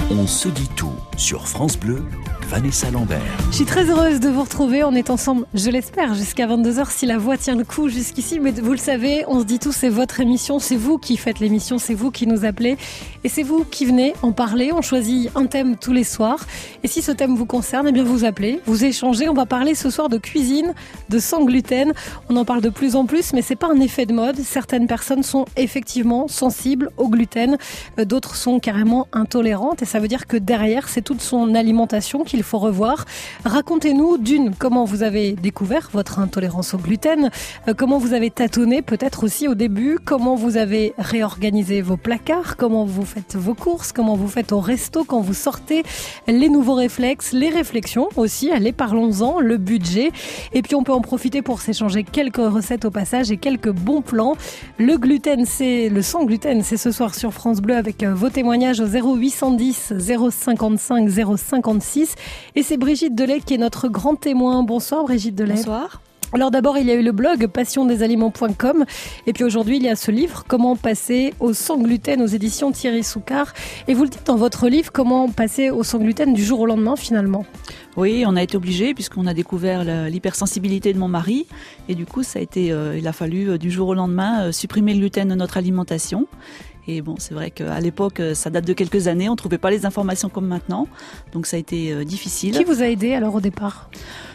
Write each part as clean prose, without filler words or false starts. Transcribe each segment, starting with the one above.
On se dit tout sur France Bleu, Vanessa Lambert. Je suis très heureuse de vous retrouver. On est ensemble, je l'espère, jusqu'à 22h si la voix tient le coup jusqu'ici. Mais vous le savez, on se dit tout, c'est votre émission. C'est vous qui faites l'émission, c'est vous qui nous appelez. Et c'est vous qui venez en parler. On choisit un thème tous les soirs. Et si ce thème vous concerne, eh bien vous appelez, vous échangez. On va parler ce soir de cuisine, de sans gluten. On en parle de plus en plus, mais c'est pas un effet de mode. Certaines personnes sont effectivement sensibles au gluten. D'autres sont carrément intolérantes. Et ça veut dire que derrière, c'est toute son alimentation qu'il faut revoir. Racontez-nous comment vous avez découvert votre intolérance au gluten, comment vous avez tâtonné peut-être aussi au début, comment vous avez réorganisé vos placards, comment vous faites vos courses, comment vous faites au resto quand vous sortez, les nouveaux réflexes, les réflexions aussi, allez parlons-en, le budget. Et puis on peut en profiter pour s'échanger quelques recettes au passage et quelques bons plans. Le sans gluten, c'est ce soir sur France Bleu avec vos témoignages au 0810 055 056. Et c'est Brigitte Delay qui est notre grand témoin. Bonsoir Brigitte Delay. Bonsoir. Alors d'abord, il y a eu le blog passiondesaliments.com et puis aujourd'hui, il y a ce livre « Comment passer au sans gluten » aux éditions Thierry Soucard. Et vous le dites dans votre livre, comment passer au sans gluten du jour au lendemain finalement. Oui, on a été obligés puisqu'on a découvert l'hypersensibilité de mon mari et du coup, il a fallu du jour au lendemain supprimer le gluten de notre alimentation. Et bon, c'est vrai qu'à l'époque, ça date de quelques années, on ne trouvait pas les informations comme maintenant, donc ça a été difficile. Qui vous a aidé alors au départ ?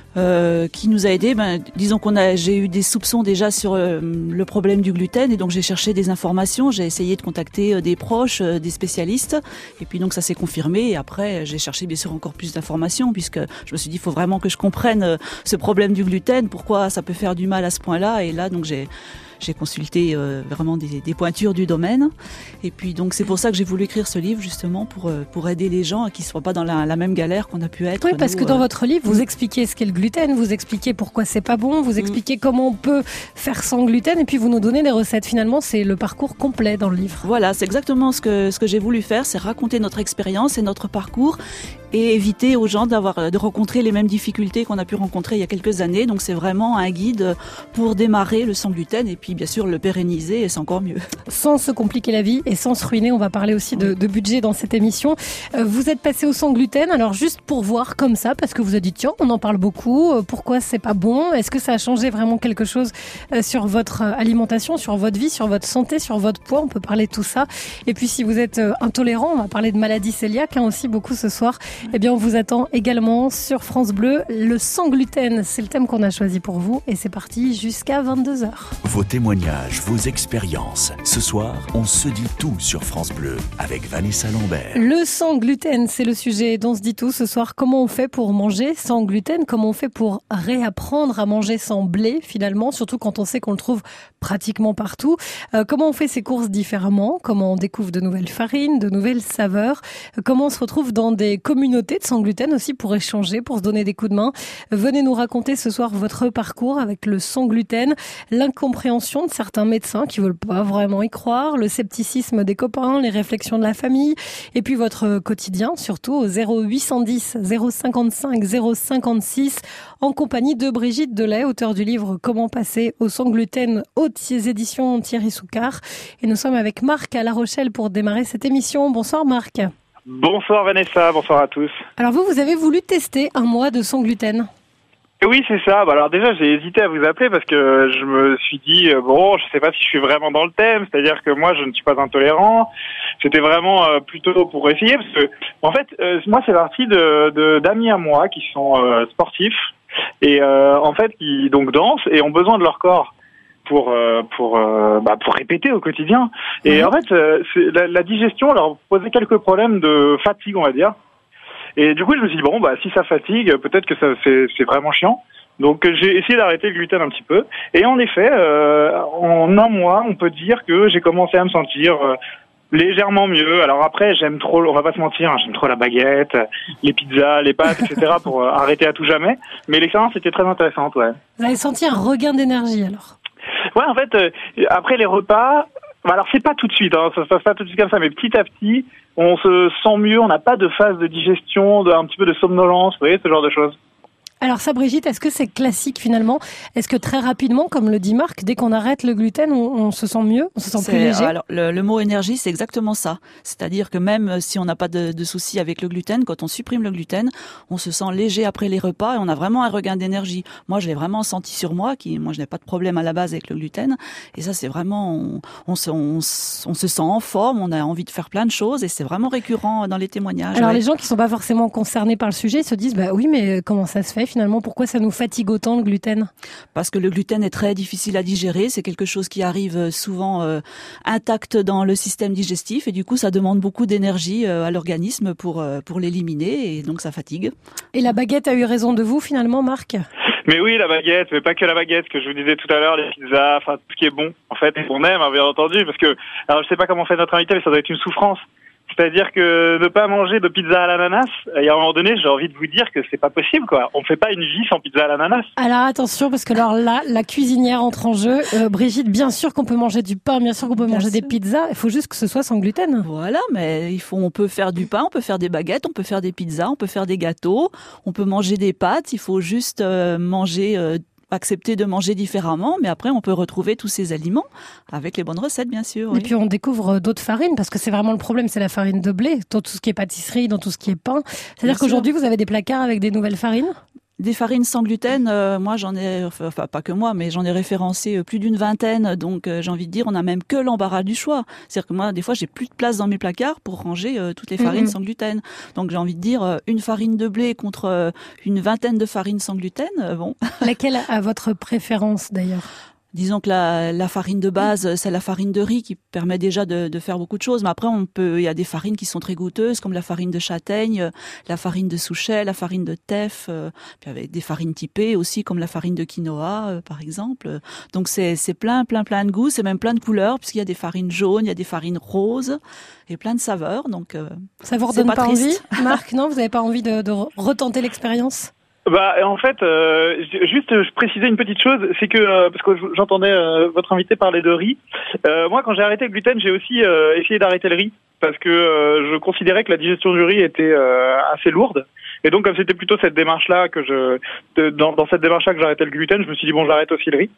Qui nous a aidés, disons j'ai eu des soupçons déjà sur le problème du gluten et donc j'ai cherché des informations, j'ai essayé de contacter des proches, des spécialistes et puis donc ça s'est confirmé et après j'ai cherché bien sûr encore plus d'informations puisque je me suis dit il faut vraiment que je comprenne ce problème du gluten, pourquoi ça peut faire du mal à ce point-là et là donc j'ai consulté vraiment des pointures du domaine et puis donc c'est pour ça que j'ai voulu écrire ce livre justement pour aider les gens qui ne soient pas dans la même galère qu'on a pu être. Oui, parce que dans votre livre, vous expliquez ce qu'est le gluten, vous expliquez pourquoi c'est pas bon, vous expliquez comment on peut faire sans gluten et puis vous nous donnez des recettes. Finalement, c'est le parcours complet dans le livre. Voilà, c'est exactement ce que j'ai voulu faire, c'est raconter notre expérience et notre parcours et éviter aux gens de rencontrer les mêmes difficultés qu'on a pu rencontrer il y a quelques années. Donc c'est vraiment un guide pour démarrer le sans gluten et puis bien sûr le pérenniser et c'est encore mieux. Sans se compliquer la vie et sans se ruiner, on va parler aussi de budget dans cette émission. Vous êtes passé au sans gluten, alors juste pour voir comme ça, parce que vous avez dit tiens, on en parle beaucoup, pourquoi c'est pas bon ? Est-ce que ça a changé vraiment quelque chose sur votre alimentation, sur votre vie, sur votre santé, sur votre poids ? On peut parler de tout ça. Et puis si vous êtes intolérant, on va parler de maladie cœliaque aussi beaucoup ce soir. Eh bien, on vous attend également sur France Bleu. Le sans gluten, c'est le thème qu'on a choisi pour vous. Et c'est parti jusqu'à 22h. Vos témoignages, vos expériences. Ce soir, on se dit tout sur France Bleu avec Vanessa Lambert. Le sans gluten, c'est le sujet dont on se dit tout ce soir. Comment on fait pour manger sans gluten ? Comment on fait pour réapprendre à manger sans blé finalement ? Surtout quand on sait qu'on le trouve pratiquement partout. Comment on fait ses courses différemment ? Comment on découvre de nouvelles farines, de nouvelles saveurs ? Comment on se retrouve dans des communautés de sans gluten aussi pour échanger, pour se donner des coups de main. Venez nous raconter ce soir votre parcours avec le sans gluten, l'incompréhension de certains médecins qui veulent pas vraiment y croire, le scepticisme des copains, les réflexions de la famille et puis votre quotidien surtout au 0810 055 056 en compagnie de Brigitte Delay, auteure du livre Comment passer au sans gluten aux éditions Thierry Soucard. Et nous sommes avec Marc à La Rochelle pour démarrer cette émission. Bonsoir Marc. Bonsoir Vanessa, bonsoir à tous. Alors vous avez voulu tester un mois de sans gluten ? Oui, c'est ça. Alors déjà, j'ai hésité à vous appeler parce que je me suis dit, je sais pas si je suis vraiment dans le thème, c'est-à-dire que moi, je ne suis pas intolérant. C'était vraiment plutôt pour essayer parce que, en fait, moi, c'est parti d'amis à moi qui sont sportifs et en fait, qui donc dansent et ont besoin de leur corps pour répéter au quotidien. Et en fait, la digestion leur posait quelques problèmes de fatigue, on va dire. Et du coup, je me suis dit, si ça fatigue, peut-être que c'est vraiment chiant. Donc, j'ai essayé d'arrêter le gluten un petit peu. Et en effet, en un mois, on peut dire que j'ai commencé à me sentir légèrement mieux. Alors après, j'aime trop, on va pas se mentir, j'aime trop la baguette, les pizzas, les pâtes, etc. pour arrêter à tout jamais. Mais l'expérience était très intéressante, ouais. Vous avez senti un regain d'énergie, alors ? Ouais, en fait, après les repas, alors c'est pas tout de suite, ça se passe pas tout de suite comme ça, mais petit à petit, on se sent mieux, on n'a pas de phase de digestion, un petit peu de somnolence, vous voyez, ce genre de choses. Alors ça, Brigitte, est-ce que c'est classique finalement? Est-ce que très rapidement, comme le dit Marc, dès qu'on arrête le gluten, on se sent mieux, on se sent plus léger? Alors, le mot énergie, c'est exactement ça. C'est-à-dire que même si on n'a pas de soucis avec le gluten, quand on supprime le gluten, on se sent léger après les repas et on a vraiment un regain d'énergie. Moi, je l'ai vraiment senti sur moi, moi, je n'ai pas de problème à la base avec le gluten. Et ça, c'est vraiment, on se sent en forme, on a envie de faire plein de choses et c'est vraiment récurrent dans les témoignages. Alors les gens qui sont pas forcément concernés par le sujet se disent, bah oui, mais comment ça se fait finalement? Pourquoi ça nous fatigue autant le gluten? Parce que le gluten est très difficile à digérer, c'est quelque chose qui arrive souvent intact dans le système digestif et du coup ça demande beaucoup d'énergie à l'organisme pour l'éliminer et donc ça fatigue. Et la baguette a eu raison de vous finalement, Marc? Mais oui, la baguette, mais pas que la baguette, que je vous disais tout à l'heure, les pizzas, enfin tout ce qui est bon, en fait, et qu'on aime, hein, bien entendu, parce que, alors je sais pas comment fait notre invité, mais ça doit être une souffrance. C'est-à-dire que ne pas manger de pizza à l'ananas, et à un moment donné, j'ai envie de vous dire que c'est pas possible, quoi. On fait pas une vie sans pizza à l'ananas. Alors attention, parce que alors là, la cuisinière entre en jeu. Brigitte, bien sûr qu'on peut manger du pain, bien sûr qu'on peut manger des pizzas. Il faut juste que ce soit sans gluten. Voilà, mais on peut faire du pain, on peut faire des baguettes, on peut faire des pizzas, on peut faire des gâteaux, on peut manger des pâtes. Il faut juste accepter de manger différemment, mais après on peut retrouver tous ces aliments avec les bonnes recettes, bien sûr. Oui. Et puis on découvre d'autres farines, parce que c'est vraiment le problème, c'est la farine de blé, dans tout ce qui est pâtisserie, dans tout ce qui est pain. C'est-à-dire qu'aujourd'hui vous avez des placards avec des nouvelles farines? Des farines sans gluten, moi j'en ai, enfin pas que moi, mais j'en ai référencé plus d'une vingtaine, donc j'ai envie de dire on a même que l'embarras du choix. C'est-à-dire que moi des fois j'ai plus de place dans mes placards pour ranger toutes les farines sans gluten. Donc j'ai envie de dire une farine de blé contre une vingtaine de farines sans gluten, bon. Laquelle a votre préférence d'ailleurs? Disons que la farine de base, c'est la farine de riz qui permet déjà de faire beaucoup de choses. Mais après, il y a des farines qui sont très goûteuses, comme la farine de châtaigne, la farine de souchet, la farine de teff, puis avec des farines typées aussi, comme la farine de quinoa, par exemple. Donc c'est plein de goûts, c'est même plein de couleurs, puisqu'il y a des farines jaunes, il y a des farines roses, et plein de saveurs. Donc ça vous redonne pas envie, Marc? Non, vous n'avez pas envie de retenter l'expérience? Bah, en fait, juste je précisais une petite chose, c'est que parce que j'entendais votre invité parler de riz. Moi, quand j'ai arrêté le gluten, j'ai aussi essayé d'arrêter le riz parce que je considérais que la digestion du riz était assez lourde. Et donc, comme c'était plutôt cette démarche-là dans cette démarche-là que j'arrêtais le gluten, je me suis dit bon, j'arrête aussi le riz.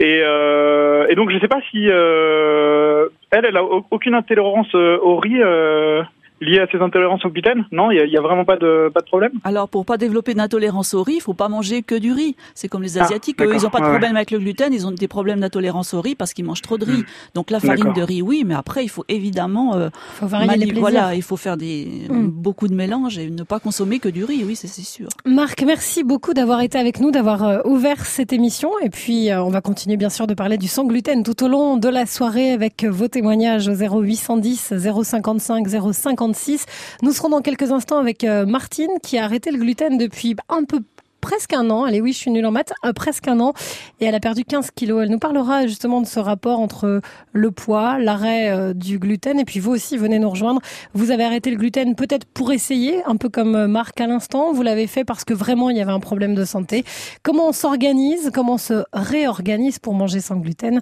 Et donc, je sais pas si elle a aucune intolérance au riz. Lié à ces intolérances au gluten? Non, il y a vraiment pas de problème? Alors, pour pas développer d'intolérance au riz, il faut pas manger que du riz. C'est comme les Asiatiques, eux, ils ont pas de problème avec le gluten, ils ont des problèmes d'intolérance au riz parce qu'ils mangent trop de riz. Donc la farine de riz, oui, mais après, il faut évidemment faut varier les plaisirs. Voilà, il faut faire beaucoup de mélanges et ne pas consommer que du riz, oui, c'est sûr. Marc, merci beaucoup d'avoir été avec nous, d'avoir ouvert cette émission. Et puis, on va continuer bien sûr de parler du sans gluten tout au long de la soirée avec vos témoignages au 0810 055 056. Nous serons dans quelques instants avec Martine qui a arrêté le gluten depuis presque un an. Allez, oui, je suis nulle en maths. Presque un an. Et elle a perdu 15 kilos. Elle nous parlera justement de ce rapport entre le poids, l'arrêt du gluten. Et puis vous aussi, venez nous rejoindre. Vous avez arrêté le gluten peut-être pour essayer, un peu comme Marc à l'instant. Vous l'avez fait parce que vraiment, il y avait un problème de santé. Comment on s'organise? Comment on se réorganise pour manger sans gluten?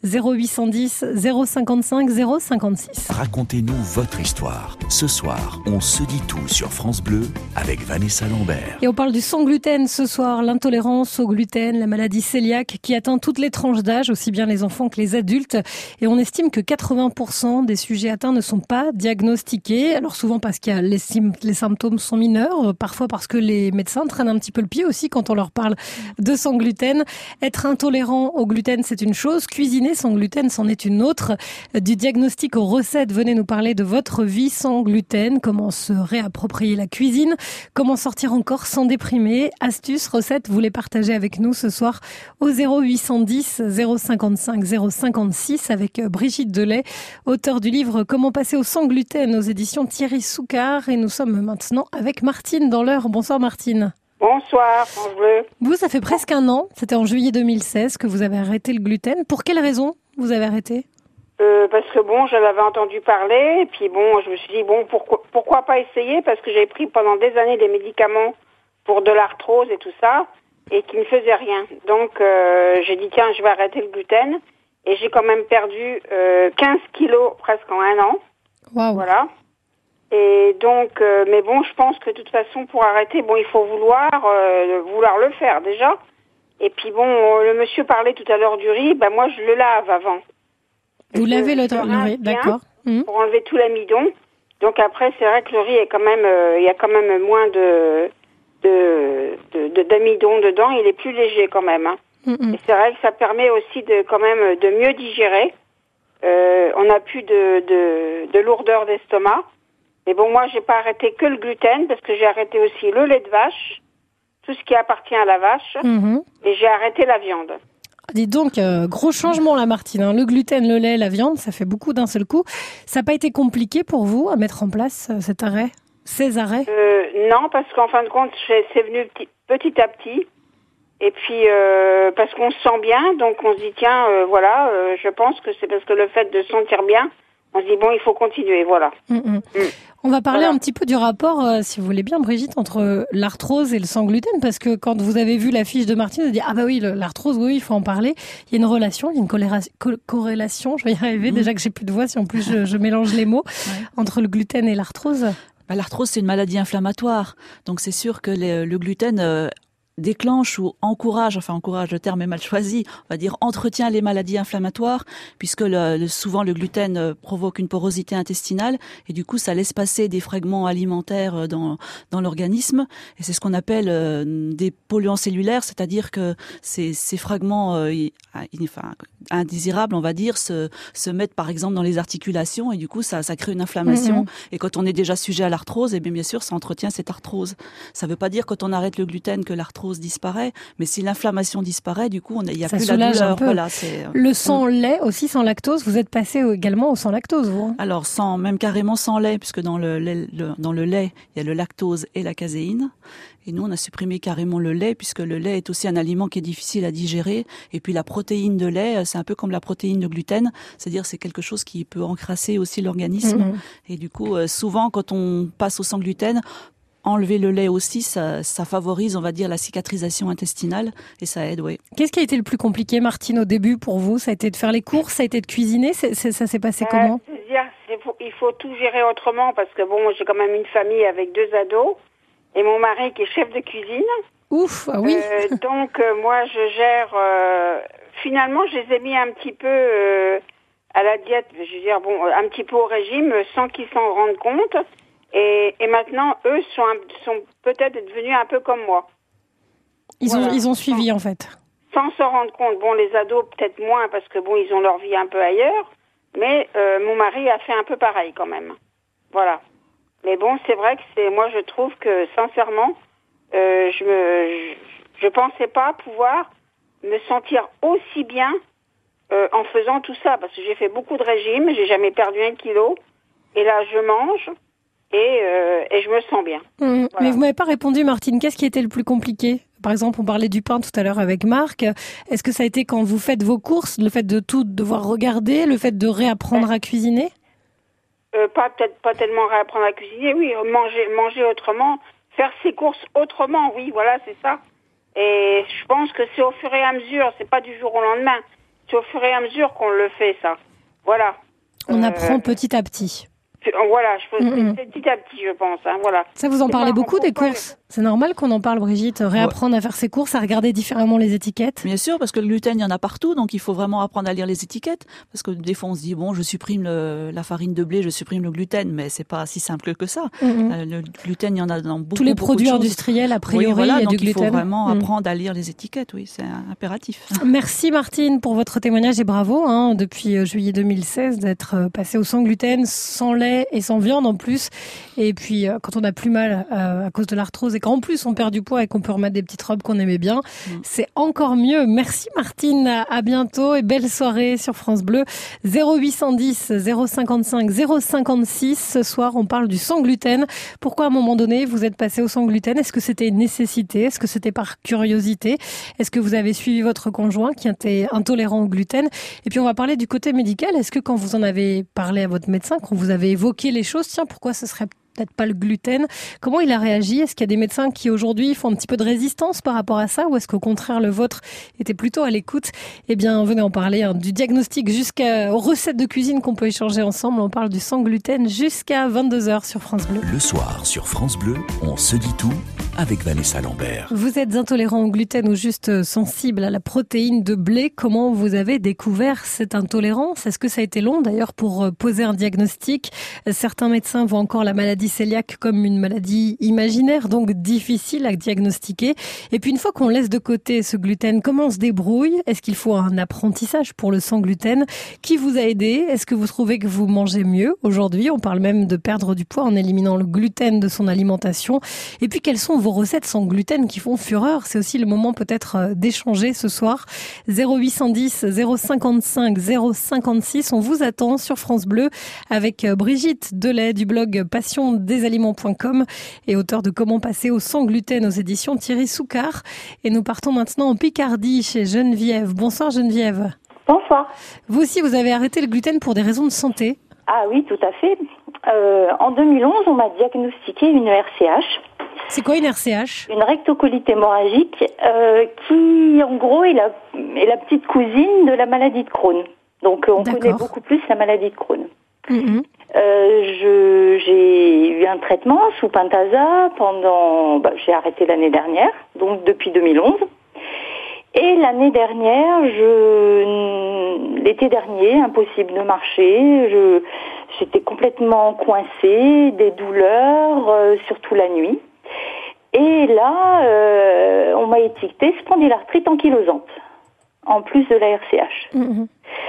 0810 055 056. Racontez-nous votre histoire. Ce soir, on se dit tout sur France Bleu avec Vanessa Lambert. Et on parle du sans gluten ce soir, l'intolérance au gluten, la maladie cœliaque qui atteint toutes les tranches d'âge, aussi bien les enfants que les adultes. Et on estime que 80% des sujets atteints ne sont pas diagnostiqués. Alors souvent parce que les symptômes sont mineurs, parfois parce que les médecins traînent un petit peu le pied aussi quand on leur parle de sans gluten. Être intolérant au gluten, c'est une chose. Cuisiner sans gluten, c'en est une autre. Du diagnostic aux recettes, venez nous parler de votre vie sans gluten. Comment se réapproprier la cuisine? Comment sortir encore sans déprimer? Astuces, recettes, vous les partagez avec nous ce soir au 0810 055 056 avec Brigitte Delay, auteure du livre Comment passer au sans gluten aux éditions Thierry Soucard. Et nous sommes maintenant avec Martine dans l'heure. Bonsoir Martine. Bonsoir, France Bleu. Vous, ça fait presque un an, c'était en juillet 2016 que vous avez arrêté le gluten. Pour quelle raison vous avez arrêté? Parce que bon, je l'avais entendu parler, et puis bon, je me suis dit, bon, pourquoi pas essayer, parce que j'avais pris pendant des années des médicaments pour de l'arthrose et tout ça, et qui ne faisaient rien. Donc, j'ai dit, tiens, je vais arrêter le gluten, et j'ai quand même perdu 15 kilos presque en un an. Waouh. Voilà. Et donc, mais bon, je pense que de toute façon, pour arrêter, bon, il faut vouloir le faire déjà. Et puis bon, le monsieur parlait tout à l'heure du riz, moi je le lave avant. Vous lavez le riz, d'accord. Pour enlever tout l'amidon. Donc après, c'est vrai que le riz est quand même, il y a quand même moins d'amidon dedans. Il est plus léger quand même. Hein. Et c'est vrai que ça permet aussi de mieux digérer. On n'a plus de lourdeur d'estomac. Mais bon, moi, j'ai pas arrêté que le gluten parce que j'ai arrêté aussi le lait de vache, tout ce qui appartient à la vache, et j'ai arrêté la viande. Dites donc, gros changement là, Martine. Hein. Le gluten, le lait, la viande, ça fait beaucoup d'un seul coup. Ça n'a pas été compliqué pour vous à mettre en place ces arrêts Non, parce qu'en fin de compte, c'est venu petit à petit. Et puis, parce qu'on se sent bien, donc on se dit, tiens, je pense que c'est parce que le fait de se sentir bien, on se dit, bon, il faut continuer, voilà. On va parler un petit peu du rapport, si vous voulez bien, Brigitte, entre l'arthrose et le sans gluten, parce que quand vous avez vu la fiche de Martine, vous avez dit, ah bah oui, l'arthrose, oui, il faut en parler. Il y a une relation, il y a une corrélation, je vais y arriver, déjà que j'ai plus de voix, si en plus je mélange les mots, entre le gluten et l'arthrose. L'arthrose, c'est une maladie inflammatoire, donc c'est sûr que le gluten déclenche ou encourage, le terme est mal choisi, on va dire entretient les maladies inflammatoires, puisque souvent le gluten provoque une porosité intestinale et du coup ça laisse passer des fragments alimentaires dans l'organisme et c'est ce qu'on appelle des polluants cellulaires, c'est-à-dire que ces fragments indésirables, on va dire, se mettent par exemple dans les articulations et du coup ça crée une inflammation et quand on est déjà sujet à l'arthrose, et bien sûr ça entretient cette arthrose. Ça veut pas dire quand on arrête le gluten que l'arthrose disparaît, mais si l'inflammation disparaît, du coup, il n'y a plus la douleur. Voilà, le sans lait aussi, sans lactose, vous êtes passé également au sans lactose, vous? Alors, même carrément sans lait, puisque dans le lait, il y a le lactose et la caséine. Et nous, on a supprimé carrément le lait, puisque le lait est aussi un aliment qui est difficile à digérer. Et puis la protéine de lait, c'est un peu comme la protéine de gluten, c'est-à-dire c'est quelque chose qui peut encrasser aussi l'organisme. Et du coup, souvent, quand on passe au sans gluten, enlever le lait aussi, ça favorise, on va dire, la cicatrisation intestinale et ça aide, oui. Qu'est-ce qui a été le plus compliqué, Martine, au début pour vous? Ça a été de faire les courses, ça a été de cuisiner, ça s'est passé comment? Il faut tout gérer autrement parce que bon, j'ai quand même une famille avec 2 ados et mon mari qui est chef de cuisine. Ouf, ah oui. Donc moi je gère. Finalement, je les ai mis un petit peu à la diète, je veux dire un petit peu au régime sans qu'ils s'en rendent compte. Et maintenant, eux sont peut-être devenus un peu comme moi. Ils ont suivi, en fait. Sans s'en rendre compte. Bon, les ados, peut-être moins, parce que bon, ils ont leur vie un peu ailleurs. Mais mon mari a fait un peu pareil, quand même. Voilà. Mais bon, c'est vrai que moi, je trouve que, sincèrement, je pensais pas pouvoir me sentir aussi bien en faisant tout ça. Parce que j'ai fait beaucoup de régimes, j'ai jamais perdu 1 kilo. Et là, je mange. Et je me sens bien. Voilà. Mais vous m'avez pas répondu, Martine. Qu'est-ce qui était le plus compliqué? Par exemple, on parlait du pain tout à l'heure avec Marc. Est-ce que ça a été quand vous faites vos courses, le fait de tout devoir regarder, le fait de réapprendre à cuisiner? Peut-être pas tellement réapprendre à cuisiner, oui. Manger autrement, faire ses courses autrement, oui, voilà, c'est ça. Et je pense que c'est au fur et à mesure, c'est pas du jour au lendemain. C'est au fur et à mesure qu'on le fait, ça. Voilà. On apprend petit à petit. Voilà, c'est petit à petit, je pense. Hein, voilà. Ça, vous en parlez beaucoup des courses? C'est normal qu'on en parle, Brigitte, réapprendre à faire ses courses, à regarder différemment les étiquettes? Bien sûr, parce que le gluten, il y en a partout, donc il faut vraiment apprendre à lire les étiquettes. Parce que des fois, on se dit, bon, je supprime la farine de blé, je supprime le gluten, mais c'est pas si simple que ça. Le gluten, il y en a dans beaucoup. Tous les produits industriels, a priori, voilà, il y a donc du gluten. Il faut vraiment apprendre à lire les étiquettes, oui, c'est impératif. Merci Martine pour votre témoignage et bravo, depuis juillet 2016, d'être passée au sans gluten, sans lait et sans viande en plus. Et puis, quand on a plus mal à cause de l'arthrose et qu'en plus on perd du poids et qu'on peut remettre des petites robes qu'on aimait bien, c'est encore mieux. Merci Martine, à bientôt et belle soirée sur France Bleu. 0810 055 056. Ce soir, on parle du sans gluten. Pourquoi à un moment donné, vous êtes passé au sans gluten? Est-ce que c'était une nécessité? Est-ce que c'était par curiosité? Est-ce que vous avez suivi votre conjoint qui était intolérant au gluten? Et puis, on va parler du côté médical. Est-ce que quand vous en avez parlé à votre médecin, quand vous avez évoqué les choses, tiens, pourquoi ce serait peut-être pas le gluten. Comment il a réagi? Est-ce qu'il y a des médecins qui aujourd'hui font un petit peu de résistance par rapport à ça, ou est-ce qu'au contraire le vôtre était plutôt à l'écoute? Eh bien, venez en parler, du diagnostic jusqu'aux recettes de cuisine qu'on peut échanger ensemble. On parle du sans gluten jusqu'à 22h sur France Bleu. Le soir sur France Bleu, on se dit tout avec Vanessa Lambert. Vous êtes intolérant au gluten ou juste sensible à la protéine de blé. Comment vous avez découvert cette intolérance? Est-ce que ça a été long d'ailleurs pour poser un diagnostic? Certains médecins voient encore la maladie cœliaque comme une maladie imaginaire, donc difficile à diagnostiquer. Et puis une fois qu'on laisse de côté ce gluten, comment on se débrouille? Est-ce qu'il faut un apprentissage pour le sans gluten? Qui vous a aidé? Est-ce que vous trouvez que vous mangez mieux aujourd'hui? On parle même de perdre du poids en éliminant le gluten de son alimentation. Et puis quelles sont vos recettes sans gluten qui font fureur? C'est aussi le moment peut-être d'échanger ce soir. 0810 055 056. On vous attend sur France Bleu avec Brigitte Delay du blog passiondesaliments.com et auteur de Comment passer au sans gluten aux éditions Thierry Soucard. Et nous partons maintenant en Picardie chez Geneviève. Bonsoir Geneviève. Bonsoir. Vous aussi, vous avez arrêté le gluten pour des raisons de santé? Ah oui, tout à fait. En 2011, on m'a diagnostiqué une RCH. C'est quoi une RCH? Une rectocolite hémorragique qui, en gros, est la petite cousine de la maladie de Crohn. Donc, on connaît beaucoup plus la maladie de Crohn. Mmh. J'ai eu un traitement sous Pentasa j'ai arrêté l'année dernière, donc depuis 2011. Et l'année dernière, l'été dernier, impossible de marcher. J'étais complètement coincée, des douleurs, surtout la nuit. Et là, on m'a étiqueté spondylarthrite ankylosante, en plus de la RCH. Mmh.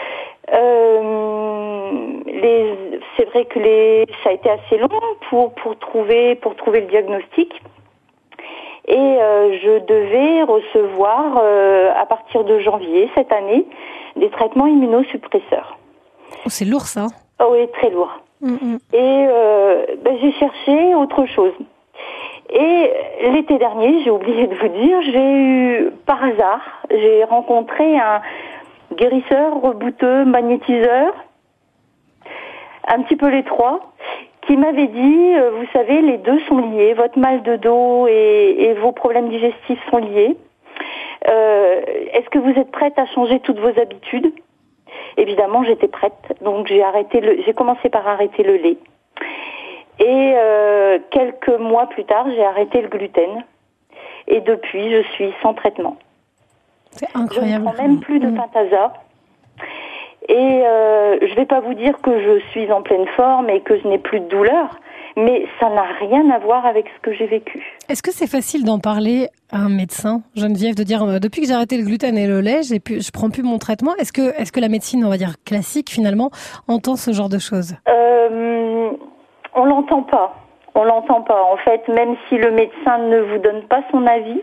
C'est vrai que ça a été assez long pour trouver le diagnostic. Et je devais recevoir, à partir de janvier cette année, des traitements immunosuppresseurs. Oh, c'est lourd ça. Oh oui, très lourd. Mmh. Et j'ai cherché autre chose. Et l'été dernier, j'ai oublié de vous dire, par hasard, j'ai rencontré un guérisseur, rebouteux, magnétiseur, un petit peu les trois, qui m'avait dit, vous savez, les deux sont liés, votre mal de dos et vos problèmes digestifs sont liés. Est-ce que vous êtes prête à changer toutes vos habitudes? Évidemment, j'étais prête, donc j'ai commencé par arrêter le lait. Et quelques mois plus tard, j'ai arrêté le gluten. Et depuis, je suis sans traitement. C'est incroyable. Je ne prends même plus de Pentasa. Et je vais pas vous dire que je suis en pleine forme et que je n'ai plus de douleur, mais ça n'a rien à voir avec ce que j'ai vécu. Est-ce que c'est facile d'en parler à un médecin, Geneviève, de dire depuis que j'ai arrêté le gluten et le lait, je prends plus mon traitement? Est-ce que la médecine, on va dire classique finalement, entend ce genre de choses? On l'entend pas. On l'entend pas. En fait, même si le médecin ne vous donne pas son avis,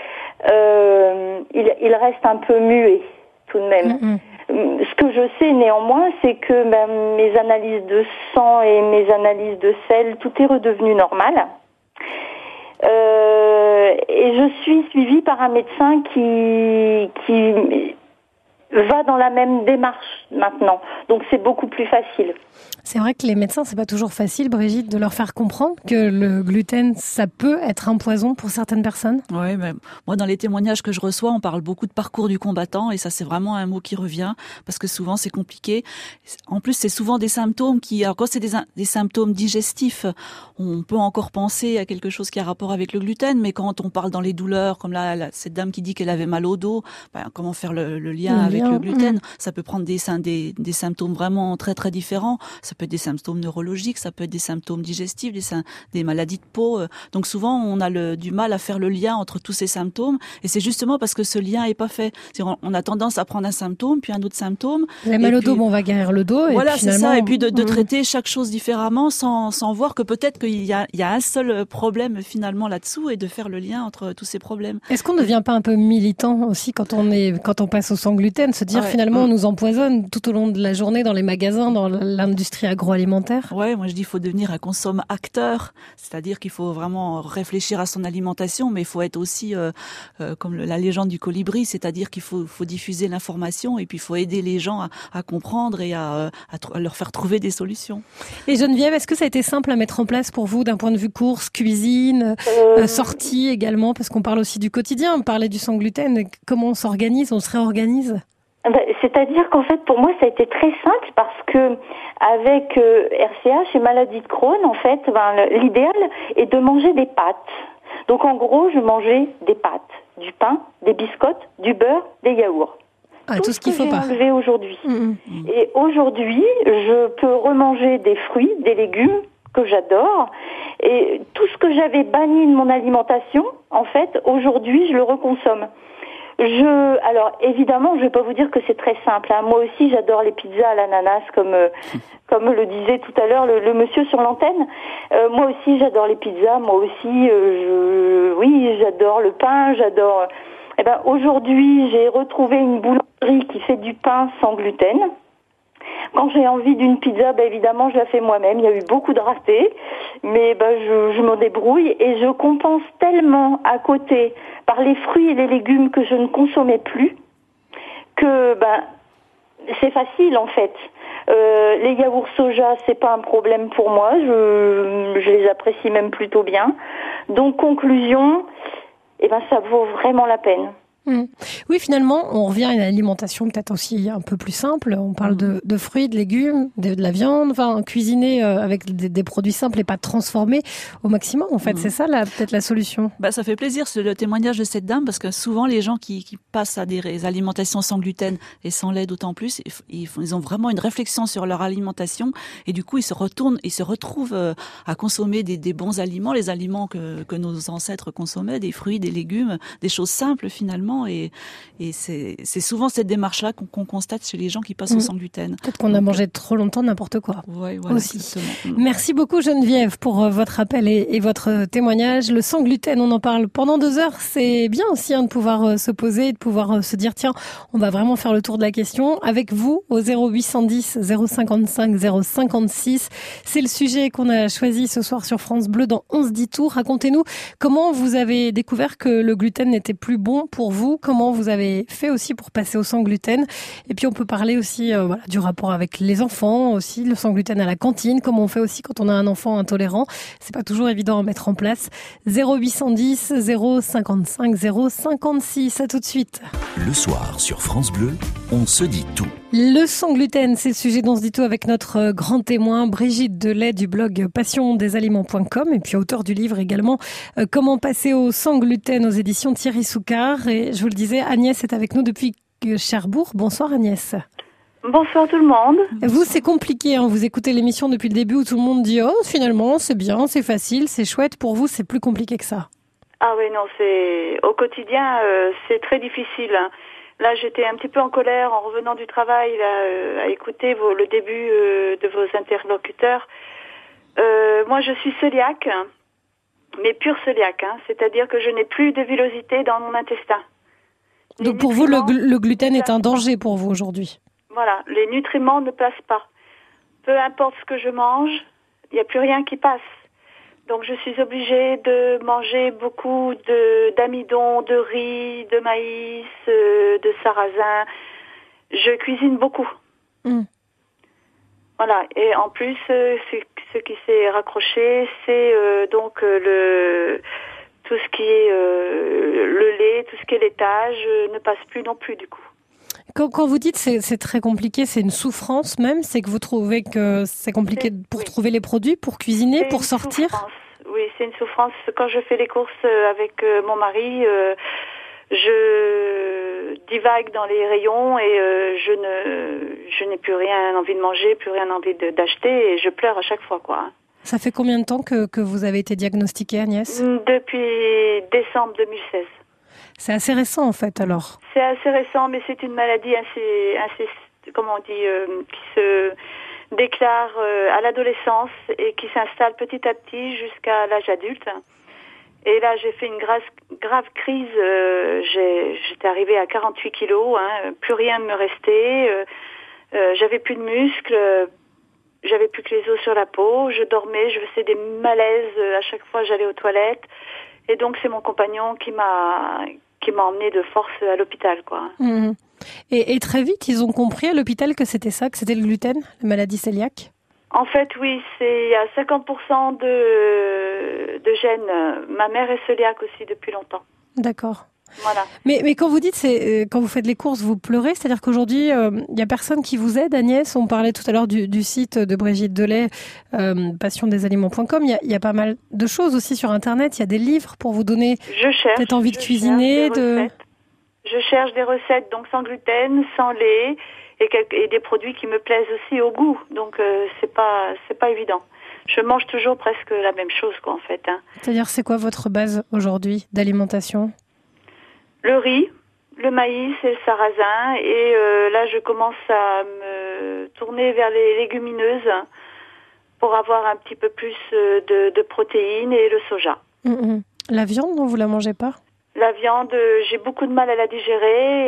il reste un peu muet tout de même. Mmh. Ce que je sais néanmoins, c'est que mes analyses de sang et mes analyses de sel, tout est redevenu normal. Et je suis suivie par un médecin qui va dans la même démarche maintenant. Donc c'est beaucoup plus facile. C'est vrai que les médecins, c'est pas toujours facile, Brigitte, de leur faire comprendre que le gluten, ça peut être un poison pour certaines personnes. Oui, mais moi, dans les témoignages que je reçois, on parle beaucoup de parcours du combattant, et ça, c'est vraiment un mot qui revient, parce que souvent, c'est compliqué. En plus, c'est souvent des symptômes alors quand c'est des symptômes digestifs, on peut encore penser à quelque chose qui a rapport avec le gluten, mais quand on parle dans les douleurs, comme cette dame qui dit qu'elle avait mal au dos, comment faire le lien avec le gluten? Ça peut prendre des symptômes vraiment très, très différents. Ça peut être des symptômes neurologiques, ça peut être des symptômes digestifs, des maladies de peau. Donc souvent, on a du mal à faire le lien entre tous ces symptômes. Et c'est justement parce que ce lien est pas fait. On a tendance à prendre un symptôme, puis un autre symptôme. La mal au dos, on va guérir le dos. Voilà, et finalement, c'est ça. Et puis de traiter chaque chose différemment sans voir que peut-être qu'il y a un seul problème finalement là-dessous, et de faire le lien entre tous ces problèmes. Est-ce qu'on ne devient pas un peu militant aussi quand on passe au sans gluten, se dire finalement on nous empoisonne tout au long de la journée dans les magasins, dans l'industrie l'industrie agroalimentaire. Ouais, moi je dis qu'il faut devenir un consomme-acteur, c'est-à-dire qu'il faut vraiment réfléchir à son alimentation, mais il faut être aussi comme la légende du colibri, c'est-à-dire qu'il faut diffuser l'information et puis il faut aider les gens à comprendre et à leur faire trouver des solutions. Et Geneviève, est-ce que ça a été simple à mettre en place pour vous d'un point de vue course, cuisine, sortie également, parce qu'on parle aussi du quotidien, on parlait du sans gluten, comment on s'organise, on se réorganise? C'est-à-dire qu'en fait, pour moi, ça a été très simple parce que avec RCH et maladie de Crohn, en fait, l'idéal est de manger des pâtes. Donc en gros, je mangeais des pâtes, du pain, des biscottes, du beurre, des yaourts. Tout ce qu'il faut pas. J'ai enlevé aujourd'hui. Et aujourd'hui, je peux remanger des fruits, des légumes que j'adore. Et tout ce que j'avais banni de mon alimentation, en fait, aujourd'hui, je le reconsomme. Alors évidemment, je vais pas vous dire que c'est très simple. Moi aussi, j'adore les pizzas à l'ananas, comme le disait tout à l'heure le monsieur sur l'antenne. Moi aussi, j'adore les pizzas. Moi aussi, oui, j'adore le pain. J'adore. Aujourd'hui, j'ai retrouvé une boulangerie qui fait du pain sans gluten. Quand j'ai envie d'une pizza, évidemment, je la fais moi-même. Il y a eu beaucoup de ratés, mais je m'en débrouille et je compense tellement à côté par les fruits et les légumes que je ne consommais plus que c'est facile en fait. Les yaourts soja, c'est pas un problème pour moi. Je les apprécie même plutôt bien. Donc conclusion, ça vaut vraiment la peine. Oui, finalement, on revient à une alimentation peut-être aussi un peu plus simple. On parle de fruits, de légumes, de la viande, cuisiner avec des produits simples et pas transformés au maximum. En fait, c'est ça peut-être la solution. Ça fait plaisir le témoignage de cette dame parce que souvent les gens qui passent à des alimentations sans gluten et sans lait d'autant plus, ils ont vraiment une réflexion sur leur alimentation et du coup ils se retrouvent à consommer des bons aliments, les aliments que nos ancêtres consommaient, des fruits, des légumes, des choses simples finalement. Et c'est souvent cette démarche-là qu'on constate chez les gens qui passent au sans gluten. Peut-être qu'on a mangé trop longtemps n'importe quoi. Oui, voilà, aussi. Exactement. Merci beaucoup Geneviève pour votre appel et votre témoignage. Le sans gluten, on en parle pendant 2 heures. C'est bien aussi de pouvoir se poser, de pouvoir se dire tiens, on va vraiment faire le tour de la question avec vous au 0810 055 056. C'est le sujet qu'on a choisi ce soir sur France Bleu dans 11 10 tours. Racontez-nous comment vous avez découvert que le gluten n'était plus bon pour vous. Comment vous avez fait aussi pour passer au sans gluten. Et puis on peut parler aussi du rapport avec les enfants, aussi le sans gluten à la cantine, comment on fait aussi quand on a un enfant intolérant. C'est pas toujours évident à mettre en place. 0810 055 056. À tout de suite. Le soir sur France Bleu, on se dit tout. Le sans gluten, c'est le sujet dont on se dit tout avec notre grand témoin Brigitte Delay du blog passiondesaliments.com et puis auteur du livre également Comment passer au sans gluten aux éditions Thierry Soucard. Et je vous le disais, Agnès est avec nous depuis Cherbourg. Bonsoir Agnès. Bonsoir tout le monde. Vous, c'est compliqué, vous écoutez l'émission depuis le début où tout le monde dit « Oh, finalement, c'est bien, c'est facile, c'est chouette ». Pour vous, c'est plus compliqué que ça. Ah oui, non, au quotidien, c'est très difficile. Là, j'étais un petit peu en colère en revenant du travail, à écouter le début de vos interlocuteurs. Moi, je suis cœliaque, mais pure cœliaque, c'est-à-dire que je n'ai plus de villosité dans mon intestin. Donc pour vous, le gluten est un danger pour vous aujourd'hui? Voilà, les nutriments ne passent pas. Peu importe ce que je mange, il n'y a plus rien qui passe. Donc je suis obligée de manger beaucoup d'amidon, de riz, de maïs, de sarrasin. Je cuisine beaucoup. Voilà, et en plus, ce qui s'est raccroché, c'est tout ce qui est le lait, tout ce qui est laitage, ne passe plus non plus du coup. Quand vous dites c'est très compliqué, c'est une souffrance même, c'est que vous trouvez que c'est compliqué pour trouver les produits, pour cuisiner, pour sortir? Oui, c'est une souffrance. Quand je fais les courses avec mon mari, je divague dans les rayons et je n'ai plus rien envie de manger, plus rien envie d'acheter et je pleure à chaque fois, quoi. Ça fait combien de temps que vous avez été diagnostiquée, Agnès? Depuis décembre 2016. C'est assez récent en fait alors. C'est assez récent, mais c'est une maladie assez comment on dit, qui se déclare à l'adolescence et qui s'installe petit à petit jusqu'à l'âge adulte. Et là, j'ai fait une grave crise. J'étais arrivée à 48 kilos, plus rien ne me restait. J'avais plus de muscles. j'avais plus que les os sur la peau, je dormais, je faisais des malaises à chaque fois que j'allais aux toilettes. Et donc c'est mon compagnon qui m'a emmenée de force à l'hôpital, quoi. Mmh. Et très vite, ils ont compris à l'hôpital que c'était ça, que c'était le gluten, la maladie cœliaque? En fait, oui, il y a 50% de gènes. Ma mère est cœliaque aussi depuis longtemps. D'accord. Voilà. Mais quand vous dites, quand vous faites les courses, vous pleurez, c'est-à-dire qu'aujourd'hui, il y a personne qui vous aide, Agnès. On parlait tout à l'heure du site de Brigitte Delay, passiondesaliments.com. Il y a pas mal de choses aussi sur Internet. Il y a des livres pour vous donner peut-être envie de cuisiner. Je cherche des recettes donc sans gluten, sans lait et des produits qui me plaisent aussi au goût. Donc c'est pas évident. Je mange toujours presque la même chose, quoi, en fait. Hein. C'est-à-dire, c'est quoi votre base aujourd'hui d'alimentation ? Le riz, le maïs et le sarrasin. Et là, je commence à me tourner vers les légumineuses pour avoir un petit peu plus de protéines et le soja. La viande, non, vous la mangez pas ? La viande, j'ai beaucoup de mal à la digérer.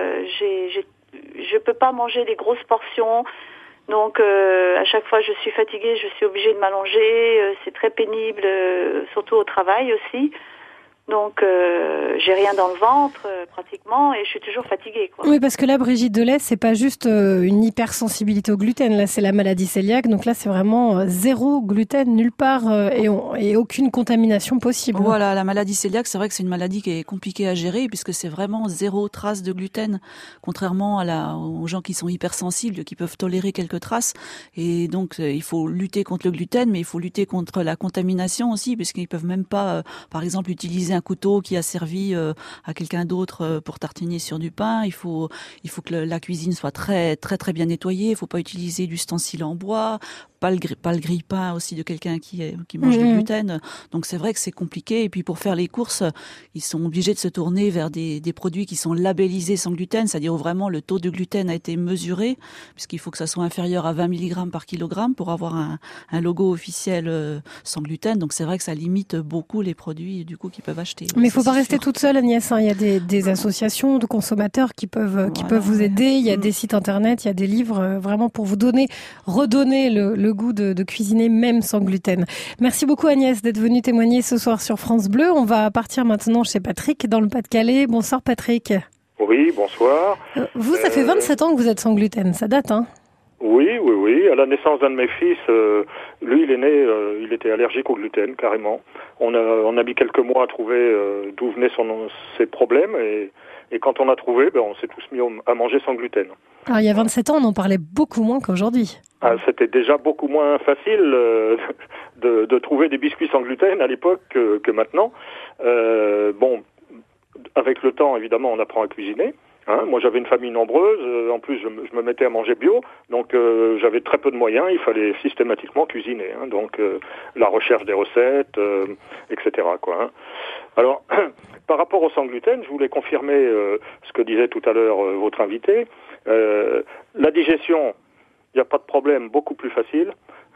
Je peux pas manger des grosses portions. Donc, à chaque fois, je suis fatiguée, je suis obligée de m'allonger. C'est très pénible, surtout au travail aussi. Donc, j'ai rien dans le ventre, pratiquement, et je suis toujours fatiguée, quoi. Oui, parce que là, Brigitte Delay, c'est pas juste une hypersensibilité au gluten. Là, c'est la maladie cœliaque. Donc là, c'est vraiment zéro gluten, nulle part, et aucune contamination possible. Voilà, la maladie cœliaque, c'est vrai que c'est une maladie qui est compliquée à gérer, puisque c'est vraiment zéro trace de gluten, contrairement aux gens qui sont hypersensibles, qui peuvent tolérer quelques traces. Et donc, il faut lutter contre le gluten, mais il faut lutter contre la contamination aussi, puisqu'ils peuvent même pas, par exemple, utiliser un couteau qui a servi à quelqu'un d'autre pour tartiner sur du pain. Il faut que la cuisine soit très très très bien nettoyée. Il faut pas utiliser d'ustensiles en bois, pas le grille-pain aussi de quelqu'un qui mange du gluten. Donc c'est vrai que c'est compliqué. Et puis pour faire les courses, ils sont obligés de se tourner vers des produits qui sont labellisés sans gluten, c'est-à-dire où vraiment le taux de gluten a été mesuré, puisqu'il faut que ça soit inférieur à 20 mg par kilogramme pour avoir un logo officiel sans gluten. Donc c'est vrai que ça limite beaucoup les produits du coup qu'ils peuvent acheter. Mais il faut pas rester toute seule, Agnès. Il y a des associations de consommateurs qui peuvent vous aider. Il y a des sites internet, il y a des livres vraiment pour vous redonner le goût de cuisiner même sans gluten. Merci beaucoup, Agnès, d'être venue témoigner ce soir sur France Bleu. On va partir maintenant chez Patrick dans le Pas-de-Calais. Bonsoir, Patrick. Oui, bonsoir. Vous, ça fait 27 ans que vous êtes sans gluten. Ça date, hein? Oui. À la naissance d'un de mes fils, lui, il est né, il était allergique au gluten, carrément. On a mis quelques mois à trouver d'où venaient ses problèmes, et quand on a trouvé, on s'est tous mis à manger sans gluten. Alors, il y a 27 ans, on en parlait beaucoup moins qu'aujourd'hui. C'était déjà beaucoup moins facile de trouver des biscuits sans gluten à l'époque que maintenant. Avec le temps, évidemment, on apprend à cuisiner. Moi, j'avais une famille nombreuse. En plus, je me mettais à manger bio. Donc, j'avais très peu de moyens. Il fallait systématiquement cuisiner. Donc, la recherche des recettes, etc. quoi. Alors, par rapport au sans gluten, je voulais confirmer ce que disait tout à l'heure votre invité. La digestion, il n'y a pas de problème, beaucoup plus facile.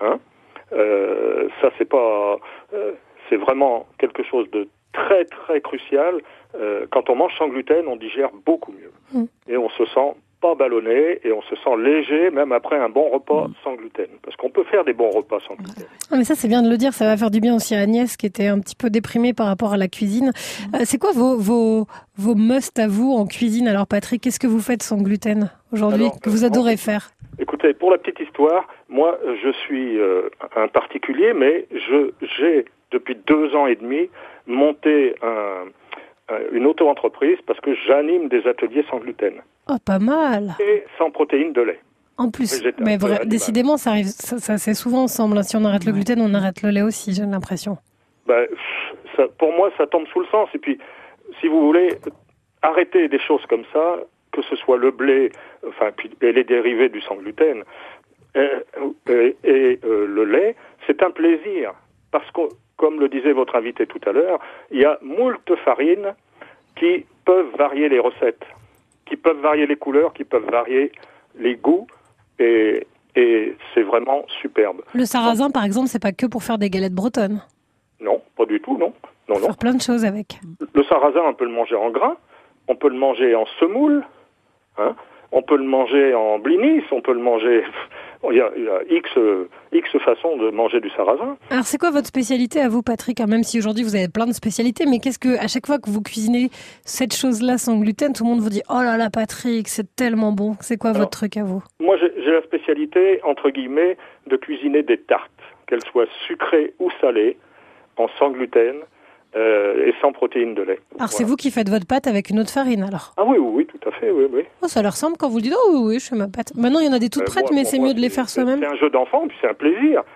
Ça, c'est vraiment quelque chose de très, très crucial. Quand on mange sans gluten, on digère beaucoup mieux. Et on se sent pas ballonné, et on se sent léger, même après un bon repas sans gluten. Parce qu'on peut faire des bons repas sans gluten. Mais ça, c'est bien de le dire. Ça va faire du bien aussi à Agnès, qui était un petit peu déprimée par rapport à la cuisine. C'est quoi vos must à vous en cuisine? Alors, Patrick, qu'est-ce que vous faites sans gluten aujourd'hui, que vous adorez faire? Écoutez, pour la petite histoire, moi, je suis un particulier, mais j'ai, depuis 2 ans et demi, monté une auto-entreprise parce que j'anime des ateliers sans gluten. Oh, pas mal. Et sans protéines de lait. En plus, mais décidément, ça arrive, ça c'est souvent ensemble. Si on arrête le gluten, on arrête le lait aussi, j'ai l'impression. Pour moi, ça tombe sous le sens. Et puis, si vous voulez, arrêter des choses comme ça, que ce soit le blé, et les dérivés du sans gluten, et le lait, c'est un plaisir. Parce que, comme le disait votre invité tout à l'heure, il y a moult farines qui peuvent varier les recettes, qui peuvent varier les couleurs, qui peuvent varier les goûts, et c'est vraiment superbe. Le sarrasin, par exemple, c'est pas que pour faire des galettes bretonnes? Non, pas du tout, non. On peut faire plein de choses avec. Le sarrasin, on peut le manger en grains, on peut le manger en semoule, on peut le manger en blinis, on peut le manger... Il y a X façons de manger du sarrasin. Alors c'est quoi votre spécialité à vous, Patrick, hein, même si aujourd'hui vous avez plein de spécialités, mais qu'est-ce que, à chaque fois que vous cuisinez cette chose-là sans gluten, tout le monde vous dit « Oh là là, Patrick, c'est tellement bon ». C'est quoi votre truc à vous? Moi, j'ai la spécialité, entre guillemets, de cuisiner des tartes, qu'elles soient sucrées ou salées, en sans gluten et sans protéines de lait. Alors c'est vous qui faites votre pâte avec une autre farine, alors? Ah oui, tout à fait, oui. Oh, ça leur semble quand vous le dites « Oh oui, je fais ma pâte ». Maintenant, il y en a des toutes prêtes, mais c'est mieux de les faire soi-même. C'est un jeu d'enfant, puis c'est un plaisir.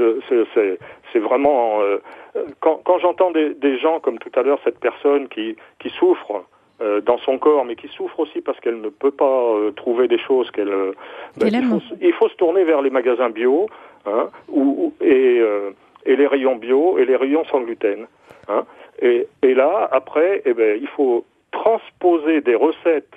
C'est vraiment... quand j'entends des gens, comme tout à l'heure, cette personne qui souffre dans son corps, mais qui souffre aussi parce qu'elle ne peut pas trouver des choses qu'elle aime. Il faut se tourner vers les magasins bio, hein, et les rayons bio et les rayons sans gluten. Hein. Et là, après, il faut transposer des recettes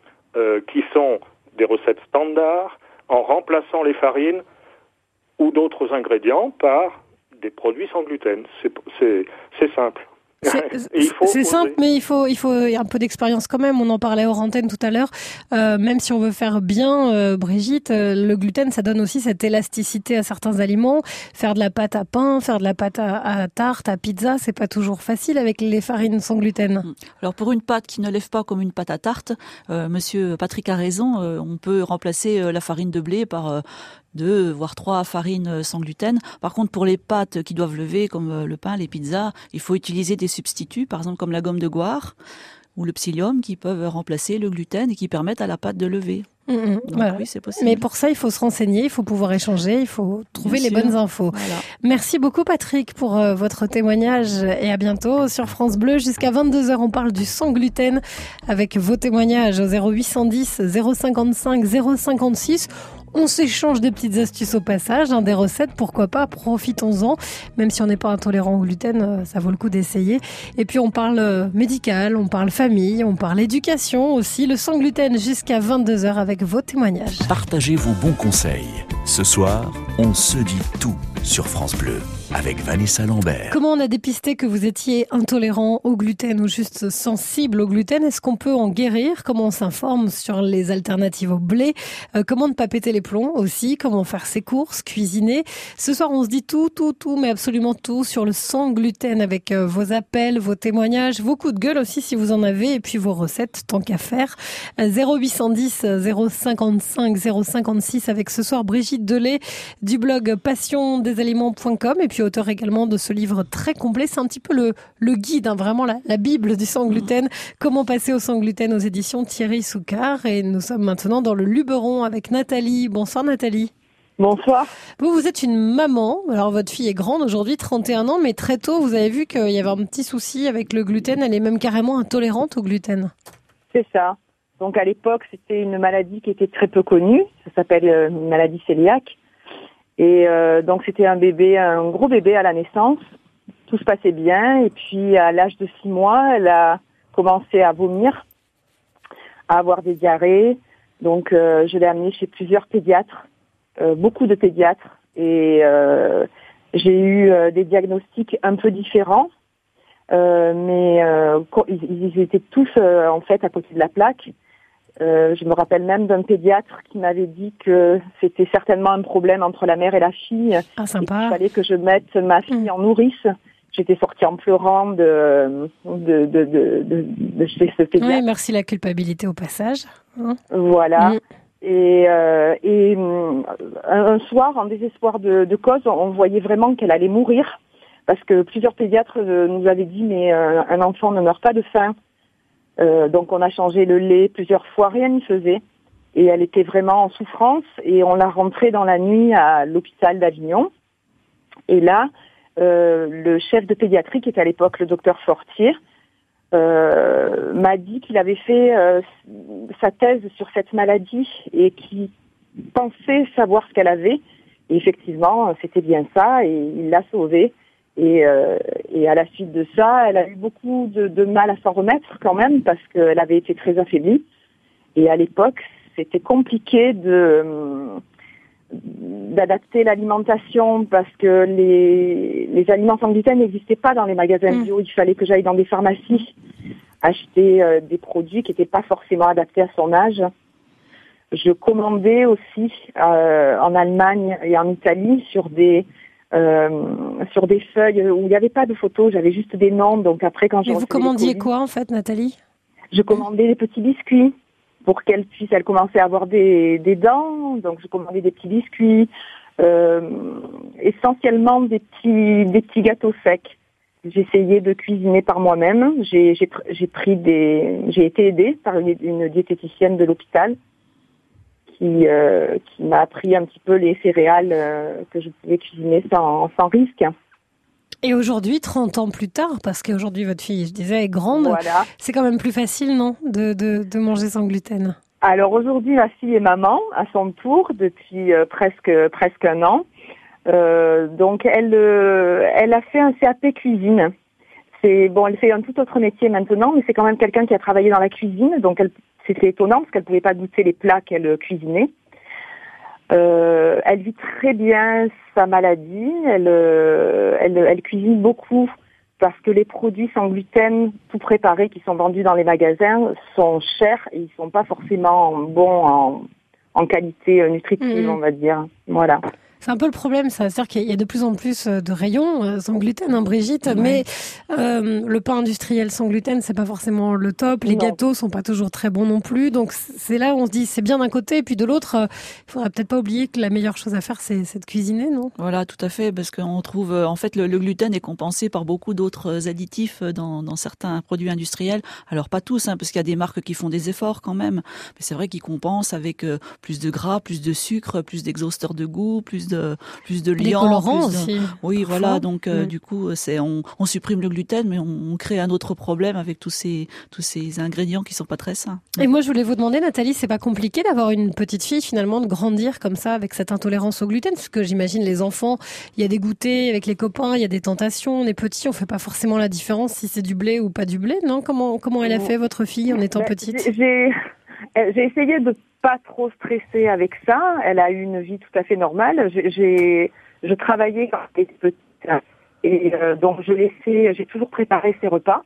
qui sont des recettes standards en remplaçant les farines ou d'autres ingrédients par des produits sans gluten. C'est simple. C'est simple, mais il faut un peu d'expérience quand même. On en parlait hors antenne tout à l'heure. Même si on veut faire bien, Brigitte, le gluten, ça donne aussi cette élasticité à certains aliments. Faire de la pâte à pain, faire de la pâte à tarte, à pizza, c'est pas toujours facile avec les farines sans gluten. Alors pour une pâte qui ne lève pas comme une pâte à tarte, Monsieur Patrick a raison. On peut remplacer la farine de blé par 2 voire 3 farines sans gluten. Par contre, pour les pâtes qui doivent lever, comme le pain, les pizzas, il faut utiliser des substituts, par exemple comme la gomme de goire ou le psyllium, qui peuvent remplacer le gluten et qui permettent à la pâte de lever. Donc, voilà. Oui, c'est possible. Mais pour ça, il faut se renseigner, il faut pouvoir échanger, il faut trouver les bonnes infos. Voilà. Merci beaucoup, Patrick, pour votre témoignage et à bientôt sur France Bleu. Jusqu'à 22h, on parle du sans gluten avec vos témoignages au 0810 055 056. On s'échange des petites astuces au passage, des recettes, pourquoi pas, profitons-en. Même si on n'est pas intolérant au gluten, ça vaut le coup d'essayer. Et puis on parle médical, on parle famille, on parle éducation aussi. Le sans gluten jusqu'à 22h avec vos témoignages. Partagez vos bons conseils. Ce soir, on se dit tout sur France Bleu avec Vanessa Lambert. Comment on a dépisté que vous étiez intolérant au gluten ou juste sensible au gluten? Est-ce qu'on peut en guérir? Comment on s'informe sur les alternatives au blé? Comment ne pas péter les plombs aussi? Comment faire ses courses, cuisiner? Ce soir, on se dit tout, mais absolument tout sur le sans gluten avec vos appels, vos témoignages, vos coups de gueule aussi si vous en avez et puis vos recettes tant qu'à faire. 0810 055 056 avec ce soir Brigitte Delay du blog passiondesaliments.com et puis auteur également de ce livre très complet. C'est un petit peu le guide, vraiment la Bible du sans gluten. Comment passer au sans gluten aux éditions Thierry Soucard. Et nous sommes maintenant dans le Luberon avec Nathalie. Bonsoir Nathalie. Bonsoir. Vous êtes une maman. Alors votre fille est grande aujourd'hui, 31 ans, mais très tôt vous avez vu qu'il y avait un petit souci avec le gluten. Elle est même carrément intolérante au gluten. C'est ça. Donc à l'époque c'était une maladie qui était très peu connue. Ça s'appelle une maladie cœliaque. Et donc c'était un gros bébé à la naissance. Tout se passait bien. Et puis à l'âge de 6 mois, elle a commencé à vomir, à avoir des diarrhées. Donc je l'ai amenée chez plusieurs pédiatres, beaucoup de pédiatres. Et j'ai eu des diagnostics un peu différents. Mais ils étaient tous en fait à côté de la plaque. Je me rappelle même d'un pédiatre qui m'avait dit que c'était certainement un problème entre la mère et la fille. Ah, sympa. Et qu'il fallait que je mette ma fille en nourrice. J'étais sortie en pleurant de chez ce pédiatre. Oui, merci la culpabilité au passage. Voilà. Et un soir, en désespoir de cause, on voyait vraiment qu'elle allait mourir. Parce que plusieurs pédiatres nous avaient dit mais un enfant ne meurt pas de faim. Donc on a changé le lait plusieurs fois, rien n'y faisait. Et elle était vraiment en souffrance et on l'a rentrée dans la nuit à l'hôpital d'Avignon. Et là, le chef de pédiatrie, qui était à l'époque le docteur Fortier, m'a dit qu'il avait fait sa thèse sur cette maladie et qu'il pensait savoir ce qu'elle avait. Et effectivement, c'était bien ça et il l'a sauvée. Et à la suite de ça, elle a eu beaucoup de mal à s'en remettre quand même parce qu'elle avait été très affaiblie. Et à l'époque, c'était compliqué d'adapter l'alimentation parce que les aliments sans gluten n'existaient pas dans les magasins bio. Il fallait que j'aille dans des pharmacies acheter des produits qui n'étaient pas forcément adaptés à son âge. Je commandais aussi en Allemagne et en Italie sur des feuilles où il n'y avait pas de photos, j'avais juste des noms. Donc après, quand Mais vous commandiez quoi en fait, Nathalie? Je commandais des petits biscuits pour qu'elle commençait à avoir des dents. Donc je commandais des petits biscuits, essentiellement des petits gâteaux secs. J'essayais de cuisiner par moi-même. J'ai été aidée par une diététicienne de l'hôpital qui m'a appris un petit peu les céréales que je pouvais cuisiner sans risque. Et aujourd'hui, 30 ans plus tard, parce qu'aujourd'hui votre fille, je disais, est grande, voilà. C'est quand même plus facile, non, de manger sans gluten? Alors aujourd'hui, ma fille est maman à son tour depuis presque un an. Donc elle a fait un CAP cuisine. Elle fait un tout autre métier maintenant, mais c'est quand même quelqu'un qui a travaillé dans la cuisine, donc c'était étonnant parce qu'elle pouvait pas goûter les plats qu'elle cuisinait. Elle vit très bien sa maladie. Elle cuisine beaucoup parce que les produits sans gluten tout préparés qui sont vendus dans les magasins sont chers et ils sont pas forcément bons en qualité nutritive, on va dire. Voilà. C'est un peu le problème, ça. C'est-à-dire qu'il y a de plus en plus de rayons sans gluten, hein, Brigitte. Ouais. Mais le pain industriel sans gluten, c'est pas forcément le top. Les gâteaux sont pas toujours très bons non plus. Donc c'est là où on se dit c'est bien d'un côté, et puis de l'autre, il faudrait peut-être pas oublier que la meilleure chose à faire, c'est de cuisiner, non? Voilà, tout à fait, parce qu'on trouve en fait le gluten est compensé par beaucoup d'autres additifs dans certains produits industriels. Alors pas tous, hein, parce qu'il y a des marques qui font des efforts quand même. Mais c'est vrai qu'ils compensent avec plus de gras, plus de sucre, plus d'exhausteurs de goût, plus de liant, colorants aussi. Oui, parfois. Voilà. Donc du coup, on supprime le gluten, mais on crée un autre problème avec tous ces ingrédients qui sont pas très sains. Et moi, je voulais vous demander, Nathalie, c'est pas compliqué d'avoir une petite fille finalement, de grandir comme ça avec cette intolérance au gluten, parce que j'imagine les enfants, il y a des goûters avec les copains, il y a des tentations. On est petit, on fait pas forcément la différence si c'est du blé ou pas du blé, non? Comment elle a fait, votre fille, en étant petite? J'ai essayé de pas trop stressée avec ça. Elle a eu une vie tout à fait normale. Je travaillais quand j'étais petite et donc j'ai toujours préparé ses repas.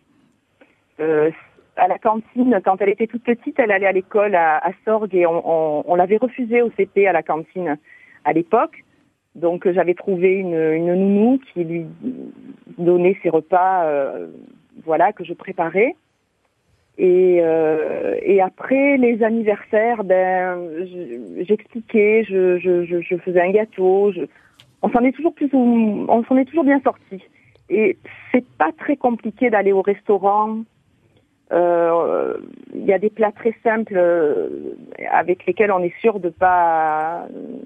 À la cantine, quand elle était toute petite, elle allait à l'école à Sorgues et on l'avait refusée au CP à la cantine à l'époque. Donc j'avais trouvé une nounou qui lui donnait ses repas, que je préparais. Et après les anniversaires, j'expliquais, je faisais un gâteau. On s'en est toujours bien sortis. Et c'est pas très compliqué d'aller au restaurant. Il y a des plats très simples avec lesquels on est sûr de pas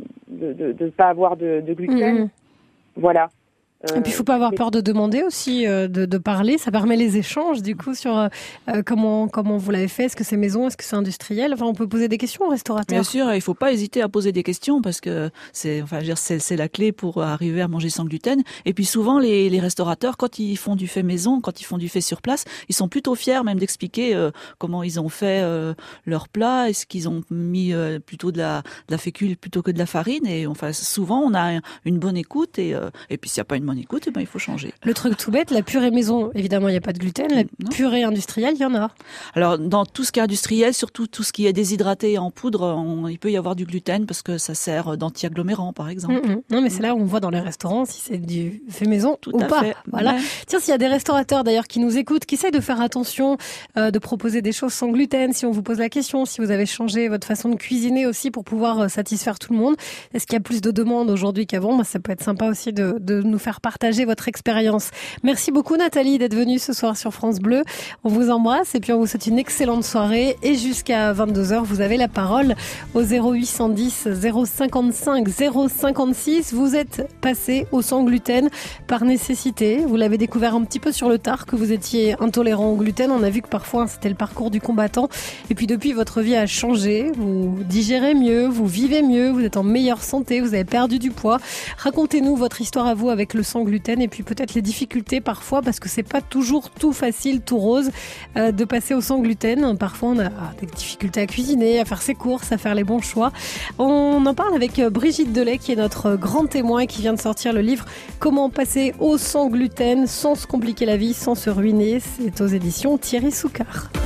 avoir de gluten. Voilà. Et puis il faut pas avoir peur de demander aussi, de parler. Ça permet les échanges du coup sur comment vous l'avez fait. Est-ce que c'est maison, est-ce que c'est industriel? Enfin, on peut poser des questions au restaurateur. Bien sûr, il faut pas hésiter à poser des questions parce que c'est la clé pour arriver à manger sans gluten. Et puis souvent les restaurateurs, quand ils font du fait maison, quand ils font du fait sur place, ils sont plutôt fiers même d'expliquer comment ils ont fait leur plat. Est-ce qu'ils ont mis plutôt de la fécule plutôt que de la farine? Et enfin souvent on a une bonne écoute et puis s'il n'y a pas une bonne écoute, il faut changer. Le truc tout bête, la purée maison, évidemment, il n'y a pas de gluten. La purée industrielle, il y en a. Alors, dans tout ce qui est industriel, surtout tout ce qui est déshydraté en poudre, il peut y avoir du gluten parce que ça sert d'anti-agglomérant, par exemple. Non, mais c'est là où on voit dans les restaurants si c'est du fait maison ou pas. Fait. Voilà. Ouais. Tiens, s'il y a des restaurateurs d'ailleurs qui nous écoutent, qui essayent de faire attention, de proposer des choses sans gluten, si on vous pose la question, si vous avez changé votre façon de cuisiner aussi pour pouvoir satisfaire tout le monde, est-ce qu'il y a plus de demandes aujourd'hui qu'avant? Ça peut être sympa aussi de nous faire partager votre expérience. Merci beaucoup Nathalie d'être venue ce soir sur France Bleu. On vous embrasse et puis on vous souhaite une excellente soirée et jusqu'à 22h, vous avez la parole au 0810 055 056. Vous êtes passé au sans gluten par nécessité. Vous l'avez découvert un petit peu sur le tard que vous étiez intolérant au gluten. On a vu que parfois c'était le parcours du combattant et puis depuis votre vie a changé. Vous digérez mieux, vous vivez mieux, vous êtes en meilleure santé, vous avez perdu du poids. Racontez-nous votre histoire à vous avec le sans gluten et puis peut-être les difficultés parfois parce que c'est pas toujours tout facile, tout rose de passer au sans gluten. Parfois on a des difficultés à cuisiner, à faire ses courses, à faire les bons choix. On en parle avec Brigitte Delay qui est notre grand témoin et qui vient de sortir le livre Comment passer au sans gluten sans se compliquer la vie, sans se ruiner. C'est aux éditions Thierry Soucard.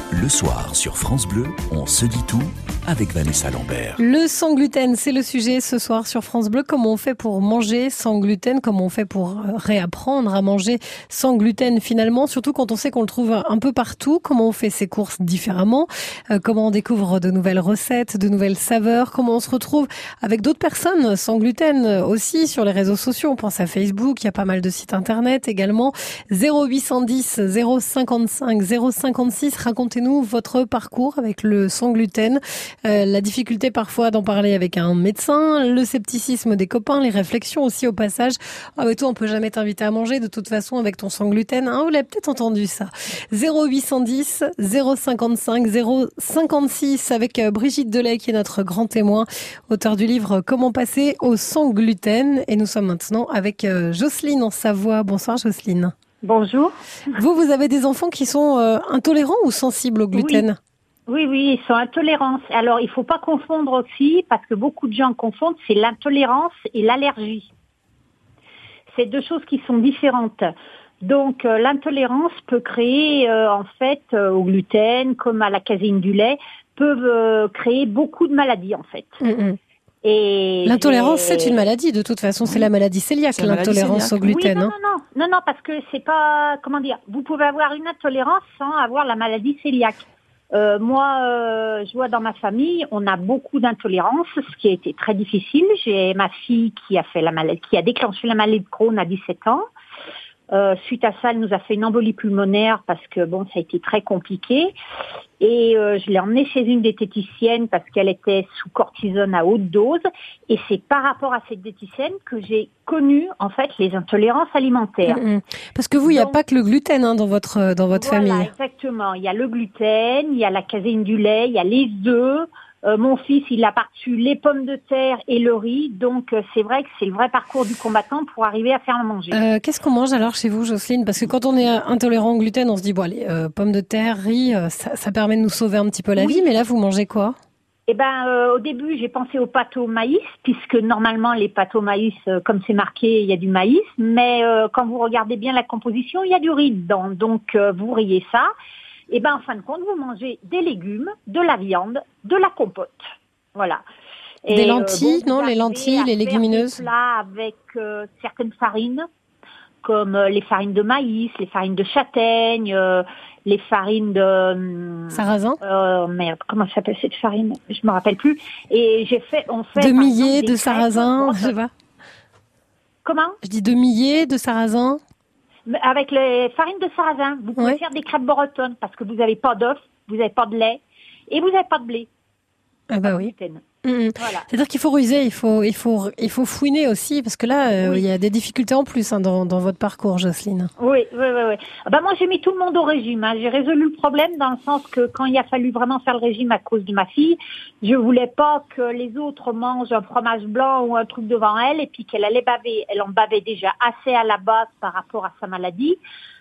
Le soir sur France Bleu, on se dit tout avec Vanessa Lambert. Le sans gluten, c'est le sujet ce soir sur France Bleu. Comment on fait pour manger sans gluten? Comment on fait pour réapprendre à manger sans gluten finalement? Surtout quand on sait qu'on le trouve un peu partout. Comment on fait ses courses différemment? Comment on découvre de nouvelles recettes, de nouvelles saveurs? Comment on se retrouve avec d'autres personnes sans gluten aussi sur les réseaux sociaux? On pense à Facebook, il y a pas mal de sites internet également. 0810 055 056. Racontez-nous votre parcours avec le sans gluten. La difficulté parfois d'en parler avec un médecin, le scepticisme des copains, les réflexions aussi au passage. Ah mais toi on peut jamais t'inviter à manger de toute façon avec ton sans gluten. Hein, vous l'avez peut-être entendu ça. 0810 055 056 avec Brigitte Delay qui est notre grand témoin, auteur du livre Comment passer au sans gluten. Et nous sommes maintenant avec Jocelyne en Savoie. Bonsoir Jocelyne. Bonjour. Vous avez des enfants qui sont intolérants ou sensibles au gluten? Oui, ils sont intolérants. Alors, il faut pas confondre aussi, parce que beaucoup de gens confondent, c'est l'intolérance et l'allergie. C'est deux choses qui sont différentes. Donc, l'intolérance peut créer, au gluten, comme à la caséine du lait, peuvent créer beaucoup de maladies, en fait. Et l'intolérance, c'est une maladie, de toute façon, c'est la maladie cœliaque, l'intolérance au gluten. Oui, non, parce que c'est pas, vous pouvez avoir une intolérance sans avoir la maladie cœliaque. Moi, je vois dans ma famille, on a beaucoup d'intolérance, ce qui a été très difficile. J'ai ma fille qui a déclenché la maladie de Crohn à 17 ans. Suite à ça, elle nous a fait une embolie pulmonaire parce que ça a été très compliqué. Et je l'ai emmenée chez une diététicienne parce qu'elle était sous cortisone à haute dose. Et c'est par rapport à cette diététicienne que j'ai connu en fait les intolérances alimentaires. Parce que vous, il n'y a pas que le gluten dans votre famille. Voilà, exactement. Il y a le gluten, il y a la caséine du lait, il y a les œufs. Mon fils, il a par-dessus les pommes de terre et le riz. Donc, c'est vrai que c'est le vrai parcours du combattant pour arriver à faire à manger. Qu'est-ce qu'on mange alors chez vous, Jocelyne? Parce que quand on est intolérant au gluten, on se dit, pommes de terre, riz, ça permet de nous sauver un petit peu la vie. Mais là, vous mangez quoi? Au début, j'ai pensé aux pâtes au maïs, puisque normalement, les pâtes au maïs, comme c'est marqué, il y a du maïs. Mais quand vous regardez bien la composition, il y a du riz dedans. Donc, vous riez ça. En fin de compte, vous mangez des légumes, de la viande, de la compote. Voilà. Et des lentilles, les lentilles, les légumineuses. Des plats avec certaines farines, comme les farines de maïs, les farines de châtaigne, les farines de... sarrasin. Comment s'appelle cette farine? Je me rappelle plus. Et on fait de millet, de sarrasin, je sais pas. Comment? Je dis de millet, de sarrasin. Avec les farines de sarrasin, vous pouvez faire des crêpes bretonnes parce que vous n'avez pas d'œufs, vous n'avez pas de lait et vous n'avez pas de blé. Ah bah oui. Voilà. C'est-à-dire qu'il faut ruser, il faut fouiner aussi parce que là, il y a des difficultés en plus dans votre parcours, Jocelyne. Oui. Moi, j'ai mis tout le monde au régime. J'ai résolu le problème dans le sens que quand il a fallu vraiment faire le régime à cause de ma fille, je voulais pas que les autres mangent un fromage blanc ou un truc devant elle et puis qu'elle allait baver. Elle en bavait déjà assez à la base par rapport à sa maladie.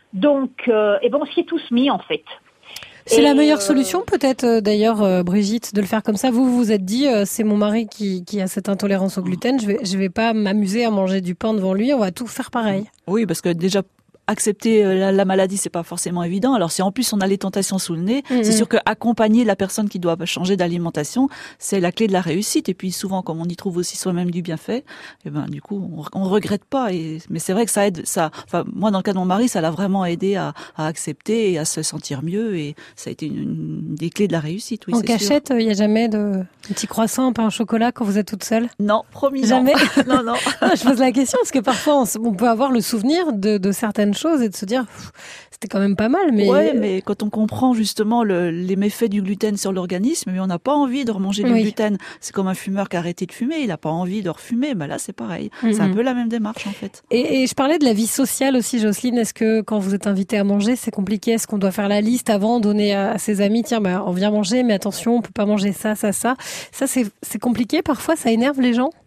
Donc, on s'y est tous mis en fait. C'est la meilleure solution peut-être d'ailleurs, Brigitte, de le faire comme ça. Vous vous êtes dit, c'est mon mari qui a cette intolérance au gluten, je vais pas m'amuser à manger du pain devant lui, on va tout faire pareil. Oui, parce que déjà accepter la maladie, c'est pas forcément évident. Alors si en plus on a les tentations sous le nez, c'est sûr que accompagner la personne qui doit changer d'alimentation, c'est la clé de la réussite. Et puis souvent, comme on y trouve aussi soi-même du bienfait, du coup, on regrette pas. Mais c'est vrai que ça aide. Moi, dans le cas de mon mari, ça l'a vraiment aidé à accepter et à se sentir mieux. Et ça a été une des clés de la réussite. Oui, en cachette, il y a jamais de petits croissants, un pain au chocolat quand vous êtes toute seule? Non, promis. Jamais. Non. Je pose la question parce que parfois on peut avoir le souvenir de certaines choses et de se dire c'était quand même pas mal. Mais quand on comprend justement les méfaits du gluten sur l'organisme, mais on n'a pas envie de remanger du gluten. C'est comme un fumeur qui a arrêté de fumer, il n'a pas envie de refumer. Là, c'est pareil. C'est un peu la même démarche en fait. Et je parlais de la vie sociale aussi, Jocelyne. Est-ce que quand vous êtes invité à manger, c'est compliqué? Est-ce qu'on doit faire la liste avant, donner à ses amis, tiens, on vient manger, mais attention, on peut pas manger ça. Ça, c'est compliqué. Parfois, ça énerve les gens.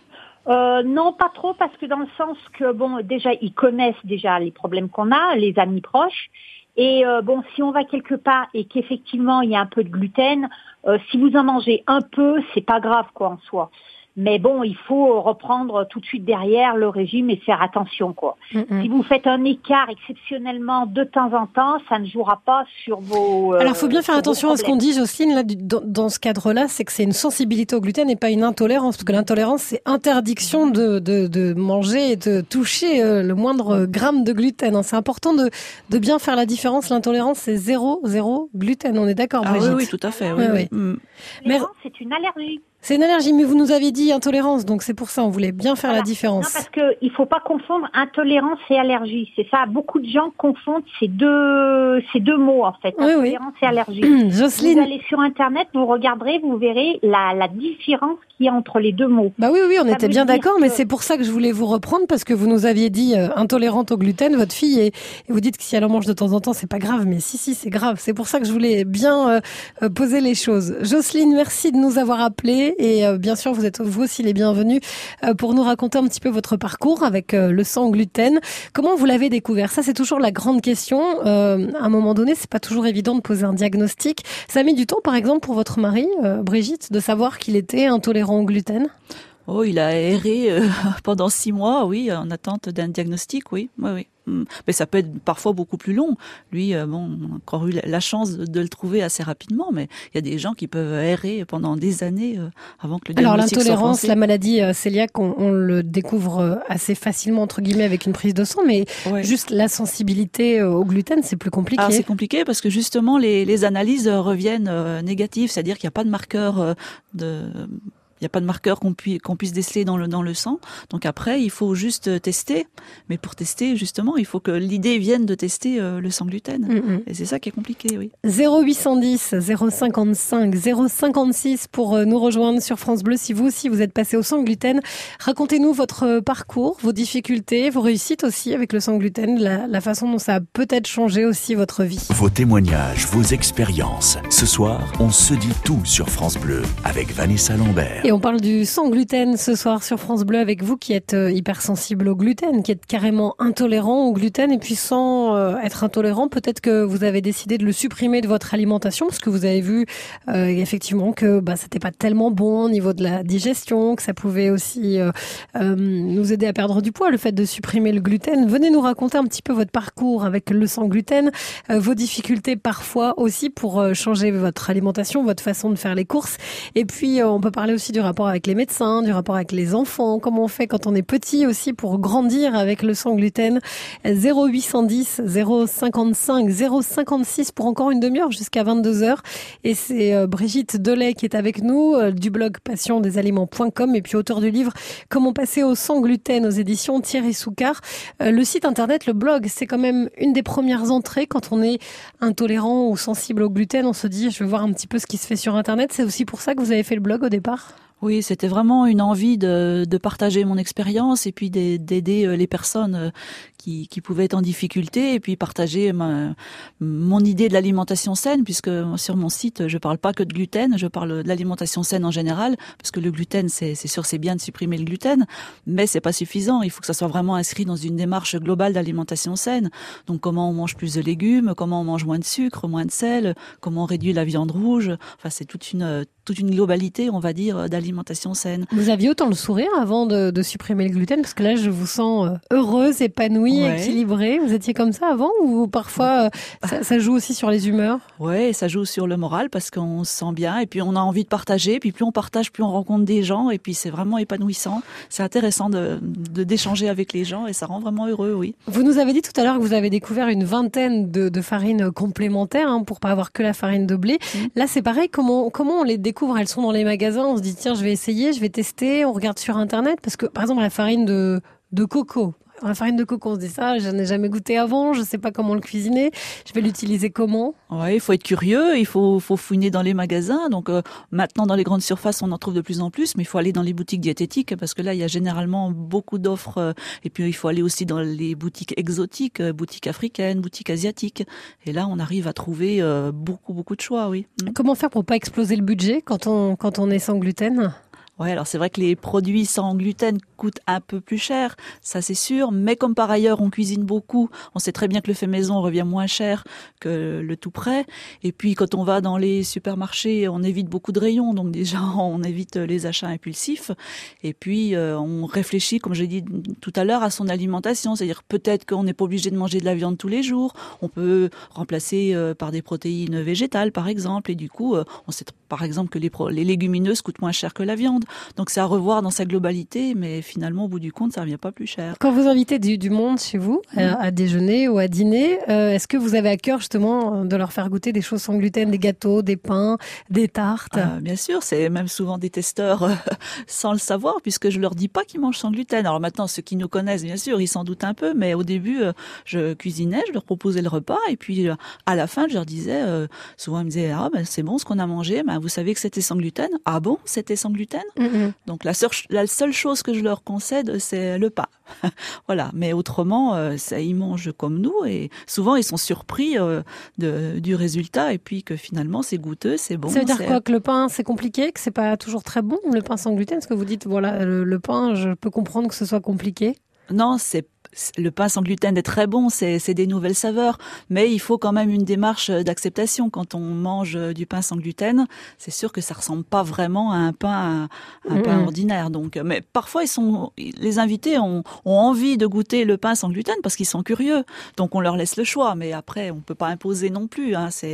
Non, pas trop, parce que dans le sens que, déjà, ils connaissent déjà les problèmes qu'on a, les amis proches. Et si on va quelque part et qu'effectivement, il y a un peu de gluten, si vous en mangez un peu, c'est pas grave, en soi. Mais bon, il faut reprendre tout de suite derrière le régime et faire attention, quoi. Si vous faites un écart exceptionnellement de temps en temps, ça ne jouera pas sur vos Alors, il faut bien faire attention à ce qu'on dit, Jocelyne, là, dans ce cadre-là, c'est que c'est une sensibilité au gluten et pas une intolérance, parce que l'intolérance, c'est interdiction de manger et de toucher le moindre gramme de gluten. C'est important de bien faire la différence. L'intolérance, c'est 0 gluten. On est d'accord, Brigitte? Oui, tout à fait. Oui. Mais c'est une allergie. C'est une allergie, mais vous nous aviez dit intolérance, donc c'est pour ça, on voulait bien faire la différence. Non, parce que il faut pas confondre intolérance et allergie. C'est ça, beaucoup de gens confondent ces deux mots, en fait. Intolérance et allergie. Jocelyne. Vous allez sur Internet, vous regarderez, vous verrez la différence qu'il y a entre les deux mots. Bah oui, on était bien d'accord, mais c'est pour ça que je voulais vous reprendre, parce que vous nous aviez dit intolérante au gluten, votre fille, et vous dites que si elle en mange de temps en temps, c'est pas grave, mais si, c'est grave. C'est pour ça que je voulais bien poser les choses. Jocelyne, merci de nous avoir appelés. Et bien sûr, vous êtes vous aussi les bienvenus pour nous raconter un petit peu votre parcours avec le sans gluten. Comment vous l'avez découvert? Ça, c'est toujours la grande question. À un moment donné, c'est pas toujours évident de poser un diagnostic. Ça a mis du temps, par exemple, pour votre mari, Brigitte, de savoir qu'il était intolérant au gluten? Oh, il a erré pendant 6 mois, oui, en attente d'un diagnostic, oui. Mais ça peut être parfois beaucoup plus long. Lui, on a encore eu la chance de le trouver assez rapidement, mais il y a des gens qui peuvent errer pendant des années avant que le diagnostic soit Alors l'intolérance, français. la maladie cœliaque, on le découvre assez facilement, entre guillemets, avec une prise de sang, mais juste la sensibilité au gluten, c'est plus compliqué. Alors c'est compliqué parce que justement les analyses reviennent négatives, c'est-à-dire qu'il n'y a pas de marqueur il n'y a pas de marqueur qu'on puisse déceler dans le sang. Donc après, il faut juste tester. Mais pour tester, justement, il faut que l'idée vienne de tester le sans gluten. Et c'est ça qui est compliqué, oui. 0810 055 056 pour nous rejoindre sur France Bleu. Si vous aussi, vous êtes passé au sans gluten, racontez-nous votre parcours, vos difficultés, vos réussites aussi avec le sans gluten, la façon dont ça a peut-être changé aussi votre vie. Vos témoignages, vos expériences. Ce soir, on se dit tout sur France Bleu avec Vanessa Lambert. Et on parle du sans gluten ce soir sur France Bleu avec vous qui êtes hypersensible au gluten, qui êtes carrément intolérant au gluten, et puis sans être intolérant, peut-être que vous avez décidé de le supprimer de votre alimentation parce que vous avez vu effectivement que c'était pas tellement bon au niveau de la digestion, que ça pouvait aussi nous aider à perdre du poids, le fait de supprimer le gluten. Venez nous raconter un petit peu votre parcours avec le sans gluten, vos difficultés parfois aussi pour changer votre alimentation, votre façon de faire les courses, et puis on peut parler aussi du rapport avec les médecins, du rapport avec les enfants, comment on fait quand on est petit aussi pour grandir avec le sans gluten. 0810 055 056 pour encore une demi-heure jusqu'à 22h. Et c'est Brigitte Delay qui est avec nous du blog passiondesaliments.com et puis auteur du livre Comment passer au sans gluten aux éditions Thierry Soucard. Le site internet, le blog, c'est quand même une des premières entrées quand on est intolérant ou sensible au gluten. On se dit, je vais voir un petit peu ce qui se fait sur internet. C'est aussi pour ça que vous avez fait le blog au départ? Oui, c'était vraiment une envie de partager mon expérience et puis d'aider les personnes qui pouvaient être en difficulté et puis partager mon idée de l'alimentation saine, puisque sur mon site, je parle pas que de gluten, je parle de l'alimentation saine en général, parce que le gluten, c'est sûr, c'est bien de supprimer le gluten, mais c'est pas suffisant. Il faut que ça soit vraiment inscrit dans une démarche globale d'alimentation saine. Donc, comment on mange plus de légumes, comment on mange moins de sucre, moins de sel, comment on réduit la viande rouge. Enfin, c'est toute une globalité, on va dire, d'alimentation saine. Vous aviez autant le sourire avant de supprimer le gluten, parce que là, je vous sens heureuse, épanouie, équilibrée. Vous étiez comme ça avant, ou parfois ça joue aussi sur les humeurs? Ouais, ça joue sur le moral parce qu'on se sent bien et puis on a envie de partager. Puis plus on partage, plus on rencontre des gens et puis c'est vraiment épanouissant. C'est intéressant d'échanger avec les gens et ça rend vraiment heureux, oui. Vous nous avez dit tout à l'heure que vous avez découvert une vingtaine de farines complémentaires pour pas avoir que la farine de blé. Là, c'est pareil. Comment on les découvre? Elles sont dans les magasins. On se dit tiens, je vais essayer, je vais tester. On regarde sur internet parce que par exemple la farine de coco. La farine de coco, on se dit ça, je n'ai jamais goûté avant, je ne sais pas comment le cuisiner, je vais l'utiliser comment? Ouais, il faut être curieux, il faut fouiner dans les magasins. Donc maintenant dans les grandes surfaces, on en trouve de plus en plus, mais il faut aller dans les boutiques diététiques parce que là il y a généralement beaucoup d'offres. Et puis il faut aller aussi dans les boutiques exotiques, boutiques africaines, boutiques asiatiques. Et là on arrive à trouver beaucoup de choix, oui. Comment faire pour pas exploser le budget quand on est sans gluten? Ouais, alors c'est vrai que les produits sans gluten coûtent un peu plus cher, ça c'est sûr, mais comme par ailleurs on cuisine beaucoup, on sait très bien que le fait maison revient moins cher que le tout prêt. Et puis quand on va dans les supermarchés, on évite beaucoup de rayons, donc déjà on évite les achats impulsifs. Et puis on réfléchit, comme j'ai dit tout à l'heure, à son alimentation, c'est-à-dire peut-être qu'on n'est pas obligé de manger de la viande tous les jours, on peut remplacer par des protéines végétales par exemple, et du coup on sait par exemple que les légumineuses coûtent moins cher que la viande. Donc c'est à revoir dans sa globalité, mais finalement au bout du compte ça revient pas plus cher. Quand vous invitez du monde chez vous à déjeuner ou à dîner, est-ce que vous avez à cœur justement de leur faire goûter des choses sans gluten, des gâteaux, des pains, des tartes? Bien sûr, c'est même souvent des testeurs sans le savoir, puisque je leur dis pas qu'ils mangent sans gluten. Alors maintenant ceux qui nous connaissent bien sûr ils s'en doutent un peu, mais au début je cuisinais, je leur proposais le repas et puis à la fin je leur disais, souvent ils me disaient c'est bon ce qu'on a mangé, vous savez que c'était sans gluten? Ah bon, c'était sans gluten? Donc la seule chose que je leur concède, c'est le pain. Voilà, mais autrement, ils mangent comme nous et souvent ils sont surpris du résultat et puis que finalement c'est goûteux, c'est bon. Ça veut dire quoi, que le pain c'est compliqué, que c'est pas toujours très bon, le pain sans gluten? Est-ce que vous dites voilà le pain, je peux comprendre que ce soit compliqué? Non, le pain sans gluten est très bon, c'est des nouvelles saveurs, mais il faut quand même une démarche d'acceptation. Quand on mange du pain sans gluten, c'est sûr que ça ressemble pas vraiment à un pain ordinaire. Donc, mais parfois les invités ont envie de goûter le pain sans gluten parce qu'ils sont curieux. Donc on leur laisse le choix, mais après on peut pas imposer non plus.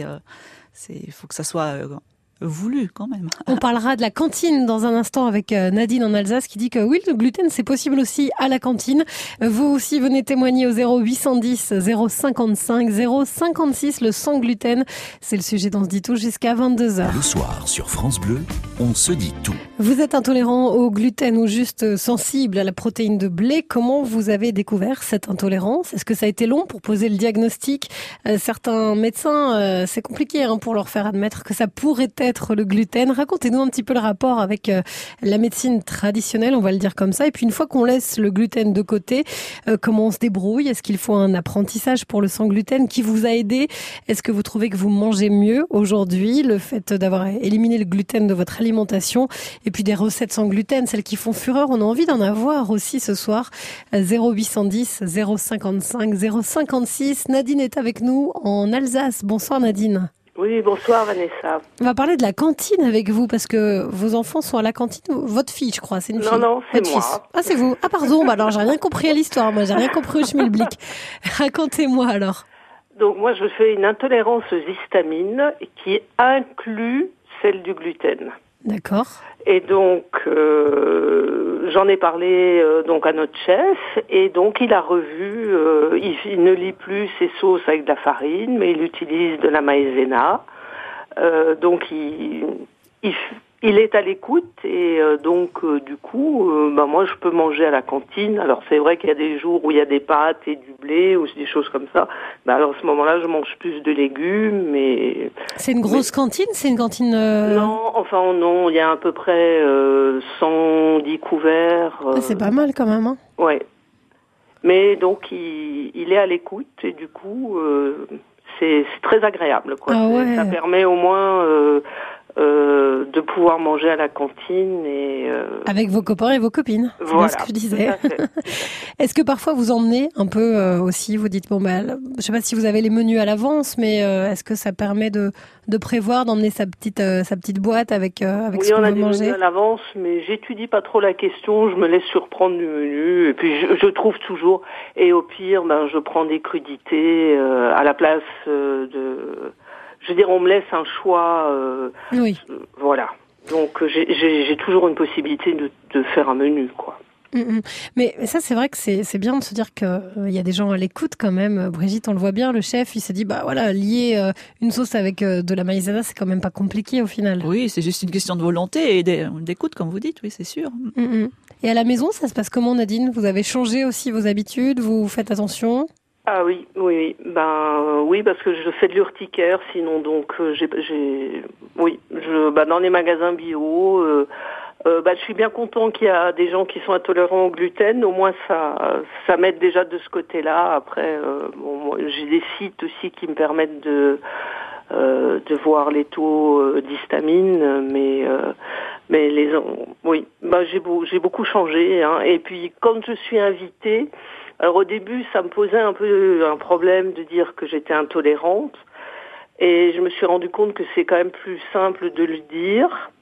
Il faut que ça soit voulu quand même. On parlera de la cantine dans un instant avec Nadine en Alsace qui dit que oui, le gluten c'est possible aussi à la cantine. Vous aussi venez témoigner au 0810 055 056, le sans gluten. C'est le sujet d'On se dit tout jusqu'à 22h. Le soir sur France Bleu, on se dit tout. Vous êtes intolérant au gluten ou juste sensible à la protéine de blé. Comment vous avez découvert cette intolérance? Est-ce que ça a été long pour poser le diagnostic? Certains médecins, c'est compliqué pour leur faire admettre que ça pourrait être le gluten. Racontez-nous un petit peu le rapport avec la médecine traditionnelle, on va le dire comme ça. Et puis une fois qu'on laisse le gluten de côté, comment on se débrouille? Est-ce qu'il faut un apprentissage pour le sans gluten? Qui vous a aidé? Est-ce que vous trouvez que vous mangez mieux aujourd'hui? Le fait d'avoir éliminé le gluten de votre alimentation et puis des recettes sans gluten, celles qui font fureur, on a envie d'en avoir aussi ce soir. 0810 055 056. Nadine est avec nous en Alsace. Bonsoir Nadine. Oui, bonsoir Vanessa. On va parler de la cantine avec vous parce que vos enfants sont à la cantine. Votre fille, je crois, c'est une fille. Non, c'est votre moi. Fils. Ah, c'est vous. Ah, pardon. Alors, j'ai rien compris à l'histoire. Moi, j'ai rien compris au schmilblick. Racontez-moi alors. Donc, moi, je fais une intolérance aux histamines qui inclut celle du gluten. D'accord. Et donc, j'en ai parlé donc à notre chef, et donc il a revu. Il ne lit plus ses sauces avec de la farine, mais il utilise de la maïzena. Donc, il est à l'écoute, et donc du coup, moi je peux manger à la cantine. Alors c'est vrai qu'il y a des jours où il y a des pâtes et du blé ou des choses comme ça. Alors à ce moment-là, je mange plus de légumes. Mais c'est une grosse cantine? C'est une cantine Non, non, il y a à peu près 110 couverts. C'est pas mal quand même. Ouais. Mais donc il est à l'écoute et du coup c'est très agréable, quoi. Ah ouais. Ça permet au moins de pouvoir manger à la cantine et avec vos copains et vos copines. C'est voilà, bien ce que je disais. tout à fait. Est-ce que parfois vous emmenez un peu aussi, vous dites je sais pas si vous avez les menus à l'avance, mais est-ce que ça permet de prévoir, d'emmener sa petite boîte avec ce qu'on veut manger? Oui, on a des menus à l'avance, mais j'étudie pas trop la question, je me laisse surprendre du menu et puis je trouve toujours, et au pire je prends des crudités à la place je veux dire, on me laisse un choix. Oui. Voilà. Donc, j'ai toujours une possibilité de faire un menu, quoi. Mais ça, c'est vrai que c'est bien de se dire qu'il y a des gens à l'écoute quand même. Brigitte, on le voit bien, le chef, il s'est dit, lier une sauce avec de la maïzena, c'est quand même pas compliqué au final. Oui, c'est juste une question de volonté et d'écoute, comme vous dites, oui, c'est sûr. Et à la maison, ça se passe comment, Nadine? Vous avez changé aussi vos habitudes? Vous faites attention? Ah oui. Oui, parce que je fais de l'urticaire, sinon donc dans les magasins bio, je suis bien content qu'il y a des gens qui sont intolérants au gluten, au moins ça m'aide déjà de ce côté-là. Après, moi, j'ai des sites aussi qui me permettent de voir les taux d'histamine, mais Mais j'ai beaucoup changé. Hein. Et puis quand je suis invitée, alors au début ça me posait un peu un problème de dire que j'étais intolérante. Et je me suis rendu compte que c'est quand même plus simple de le dire.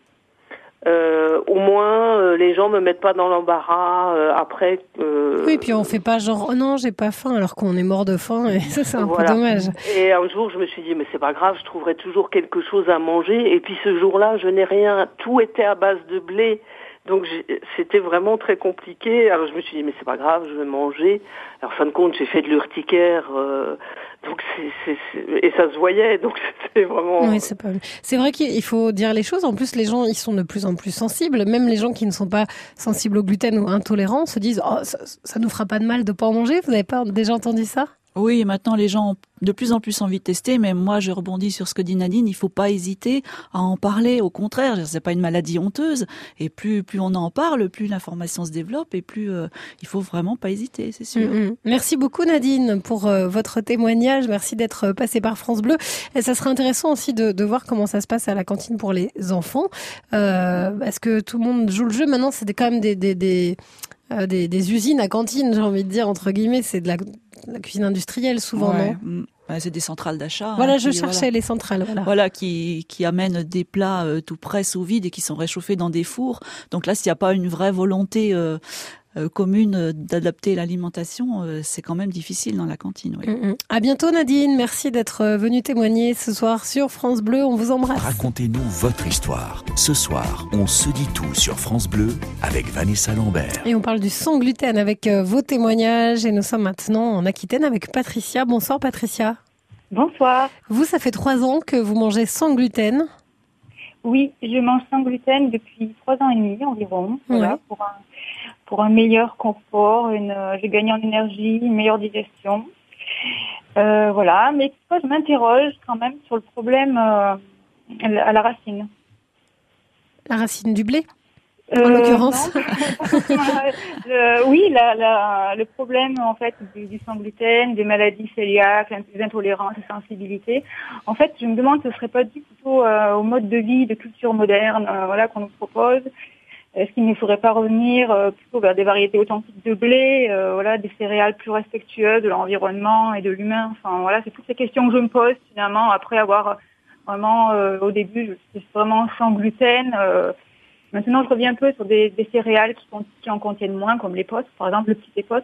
Au moins, les gens me mettent pas dans l'embarras après. Oui, puis on fait pas genre, oh non, j'ai pas faim, alors qu'on est mort de faim, et ça, c'est un peu dommage. Et un jour, je me suis dit, mais c'est pas grave, je trouverai toujours quelque chose à manger. Et puis ce jour-là, je n'ai rien. Tout était à base de blé. Donc c'était vraiment très compliqué. Alors je me suis dit, mais c'est pas grave, je vais manger. Alors en fin de compte, j'ai fait de l'urticaire. Donc et ça se voyait, donc c'était vraiment... Oui, c'est vrai qu'il faut dire les choses. En plus, les gens, ils sont de plus en plus sensibles. Même les gens qui ne sont pas sensibles au gluten ou intolérants se disent, oh, ça nous fera pas de mal de pas en manger. Vous n'avez pas déjà entendu ça? Oui, maintenant les gens ont de plus en plus envie de tester, mais moi je rebondis sur ce que dit Nadine, il faut pas hésiter à en parler, au contraire, c'est pas une maladie honteuse, et plus on en parle, plus l'information se développe, et plus il faut vraiment pas hésiter, c'est sûr. Merci beaucoup Nadine pour votre témoignage, merci d'être passée par France Bleu, et ça serait intéressant aussi de voir comment ça se passe à la cantine pour les enfants, est-ce que tout le monde joue le jeu? Maintenant c'est quand même des usines à cantine, j'ai envie de dire, entre guillemets, c'est de la cuisine industrielle souvent, non? C'est des centrales d'achat. Voilà, je cherchais les centrales. Voilà, qui amènent des plats tout prêts sous vide et qui sont réchauffés dans des fours. Donc là, s'il n'y a pas une vraie volonté commune d'adapter l'alimentation, c'est quand même difficile dans la cantine. Oui. À bientôt Nadine, merci d'être venue témoigner ce soir sur France Bleu, on vous embrasse. Racontez-nous votre histoire. Ce soir, on se dit tout sur France Bleu avec Vanessa Lambert. Et on parle du sans gluten avec vos témoignages et nous sommes maintenant en Aquitaine avec Patricia. Bonsoir Patricia. Bonsoir. Vous, ça fait 3 ans que vous mangez sans gluten. Oui, je mange sans gluten depuis 3 ans et demi environ. Voilà, pour un meilleur confort, j'ai gagné en énergie, une meilleure digestion. Voilà, mais je m'interroge quand même sur le problème à la racine. La racine du blé, en l'occurrence. Oui, le problème en fait du sans gluten, des maladies cœliaques, des intolérances, des sensibilités. En fait, je me demande si ce serait pas dû plutôt au mode de vie, de culture moderne, qu'on nous propose. Est-ce qu'il ne faudrait pas revenir plutôt vers des variétés authentiques de blé, des céréales plus respectueuses de l'environnement et de l'humain. Enfin voilà, c'est toutes ces questions que je me pose finalement après avoir vraiment au début je suis vraiment sans gluten. Maintenant, je reviens un peu sur des céréales qui en contiennent moins, comme l'épeautre, par exemple le petit épeautre.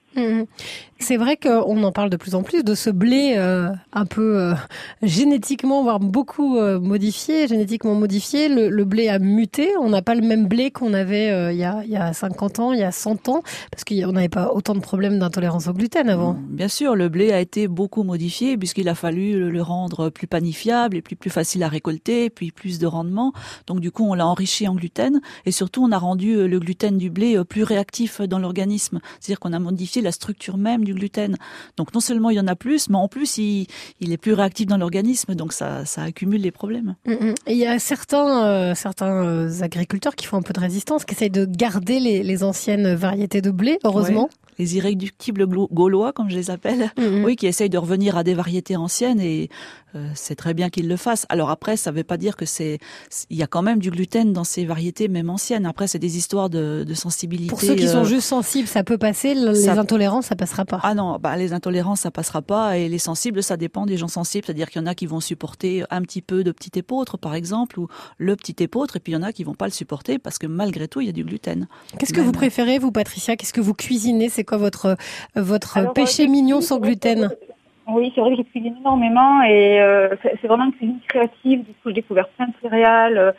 C'est vrai qu'on en parle de plus en plus de ce blé un peu génétiquement, voire beaucoup génétiquement modifié. Le blé a muté. On n'a pas le même blé qu'on avait il y a 50 ans, il y a 100 ans, parce qu'on n'avait pas autant de problèmes d'intolérance au gluten avant. Bien sûr, le blé a été beaucoup modifié puisqu'il a fallu le rendre plus panifiable et plus facile à récolter, puis plus de rendement. Donc du coup, on l'a enrichi en gluten et surtout, on a rendu le gluten du blé plus réactif dans l'organisme. C'est-à-dire qu'on a modifié la structure même du gluten. Donc non seulement il y en a plus, mais en plus il est plus réactif dans l'organisme, donc ça accumule les problèmes. Et il y a certains agriculteurs qui font un peu de résistance, qui essayent de garder les anciennes variétés de blé, heureusement. Ouais. Les irréductibles gaulois, comme je les appelle, oui, qui essayent de revenir à des variétés anciennes et c'est très bien qu'ils le fassent. Alors après, ça veut pas dire que il y a quand même du gluten dans ces variétés, même anciennes. Après, c'est des histoires de sensibilité. Pour ceux qui sont juste sensibles, ça peut passer. Les intolérants, ça passera pas. Ah non, les intolérants, ça passera pas. Et les sensibles, ça dépend des gens sensibles. C'est-à-dire qu'il y en a qui vont supporter un petit peu de petit épeautre, par exemple, ou le petit épeautre, et puis il y en a qui vont pas le supporter parce que malgré tout, il y a du gluten. Qu'est-ce que vous préférez, vous, Patricia? Qu'est-ce que vous cuisinez? C'est quoi votre péché mignon sans gluten? Oui, c'est vrai que je cuisine énormément et c'est vraiment une cuisine créative. Du coup, j'ai découvert plein de céréales.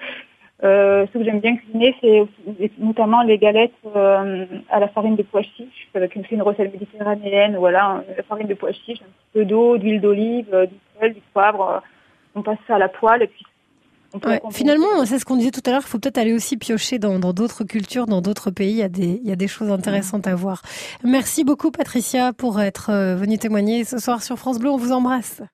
Ce que j'aime bien cuisiner, c'est notamment les galettes à la farine de pois chiches. C'est une recette méditerranéenne. Voilà, la farine de pois chiches, un petit peu d'eau, d'huile d'olive, du sel, du poivre. On passe ça à la poêle et puis finalement, c'est ce qu'on disait tout à l'heure, il faut peut-être aller aussi piocher dans d'autres cultures, dans d'autres pays, il y a des choses intéressantes à voir. Merci beaucoup Patricia pour être venue témoigner ce soir sur France Bleu, on vous embrasse.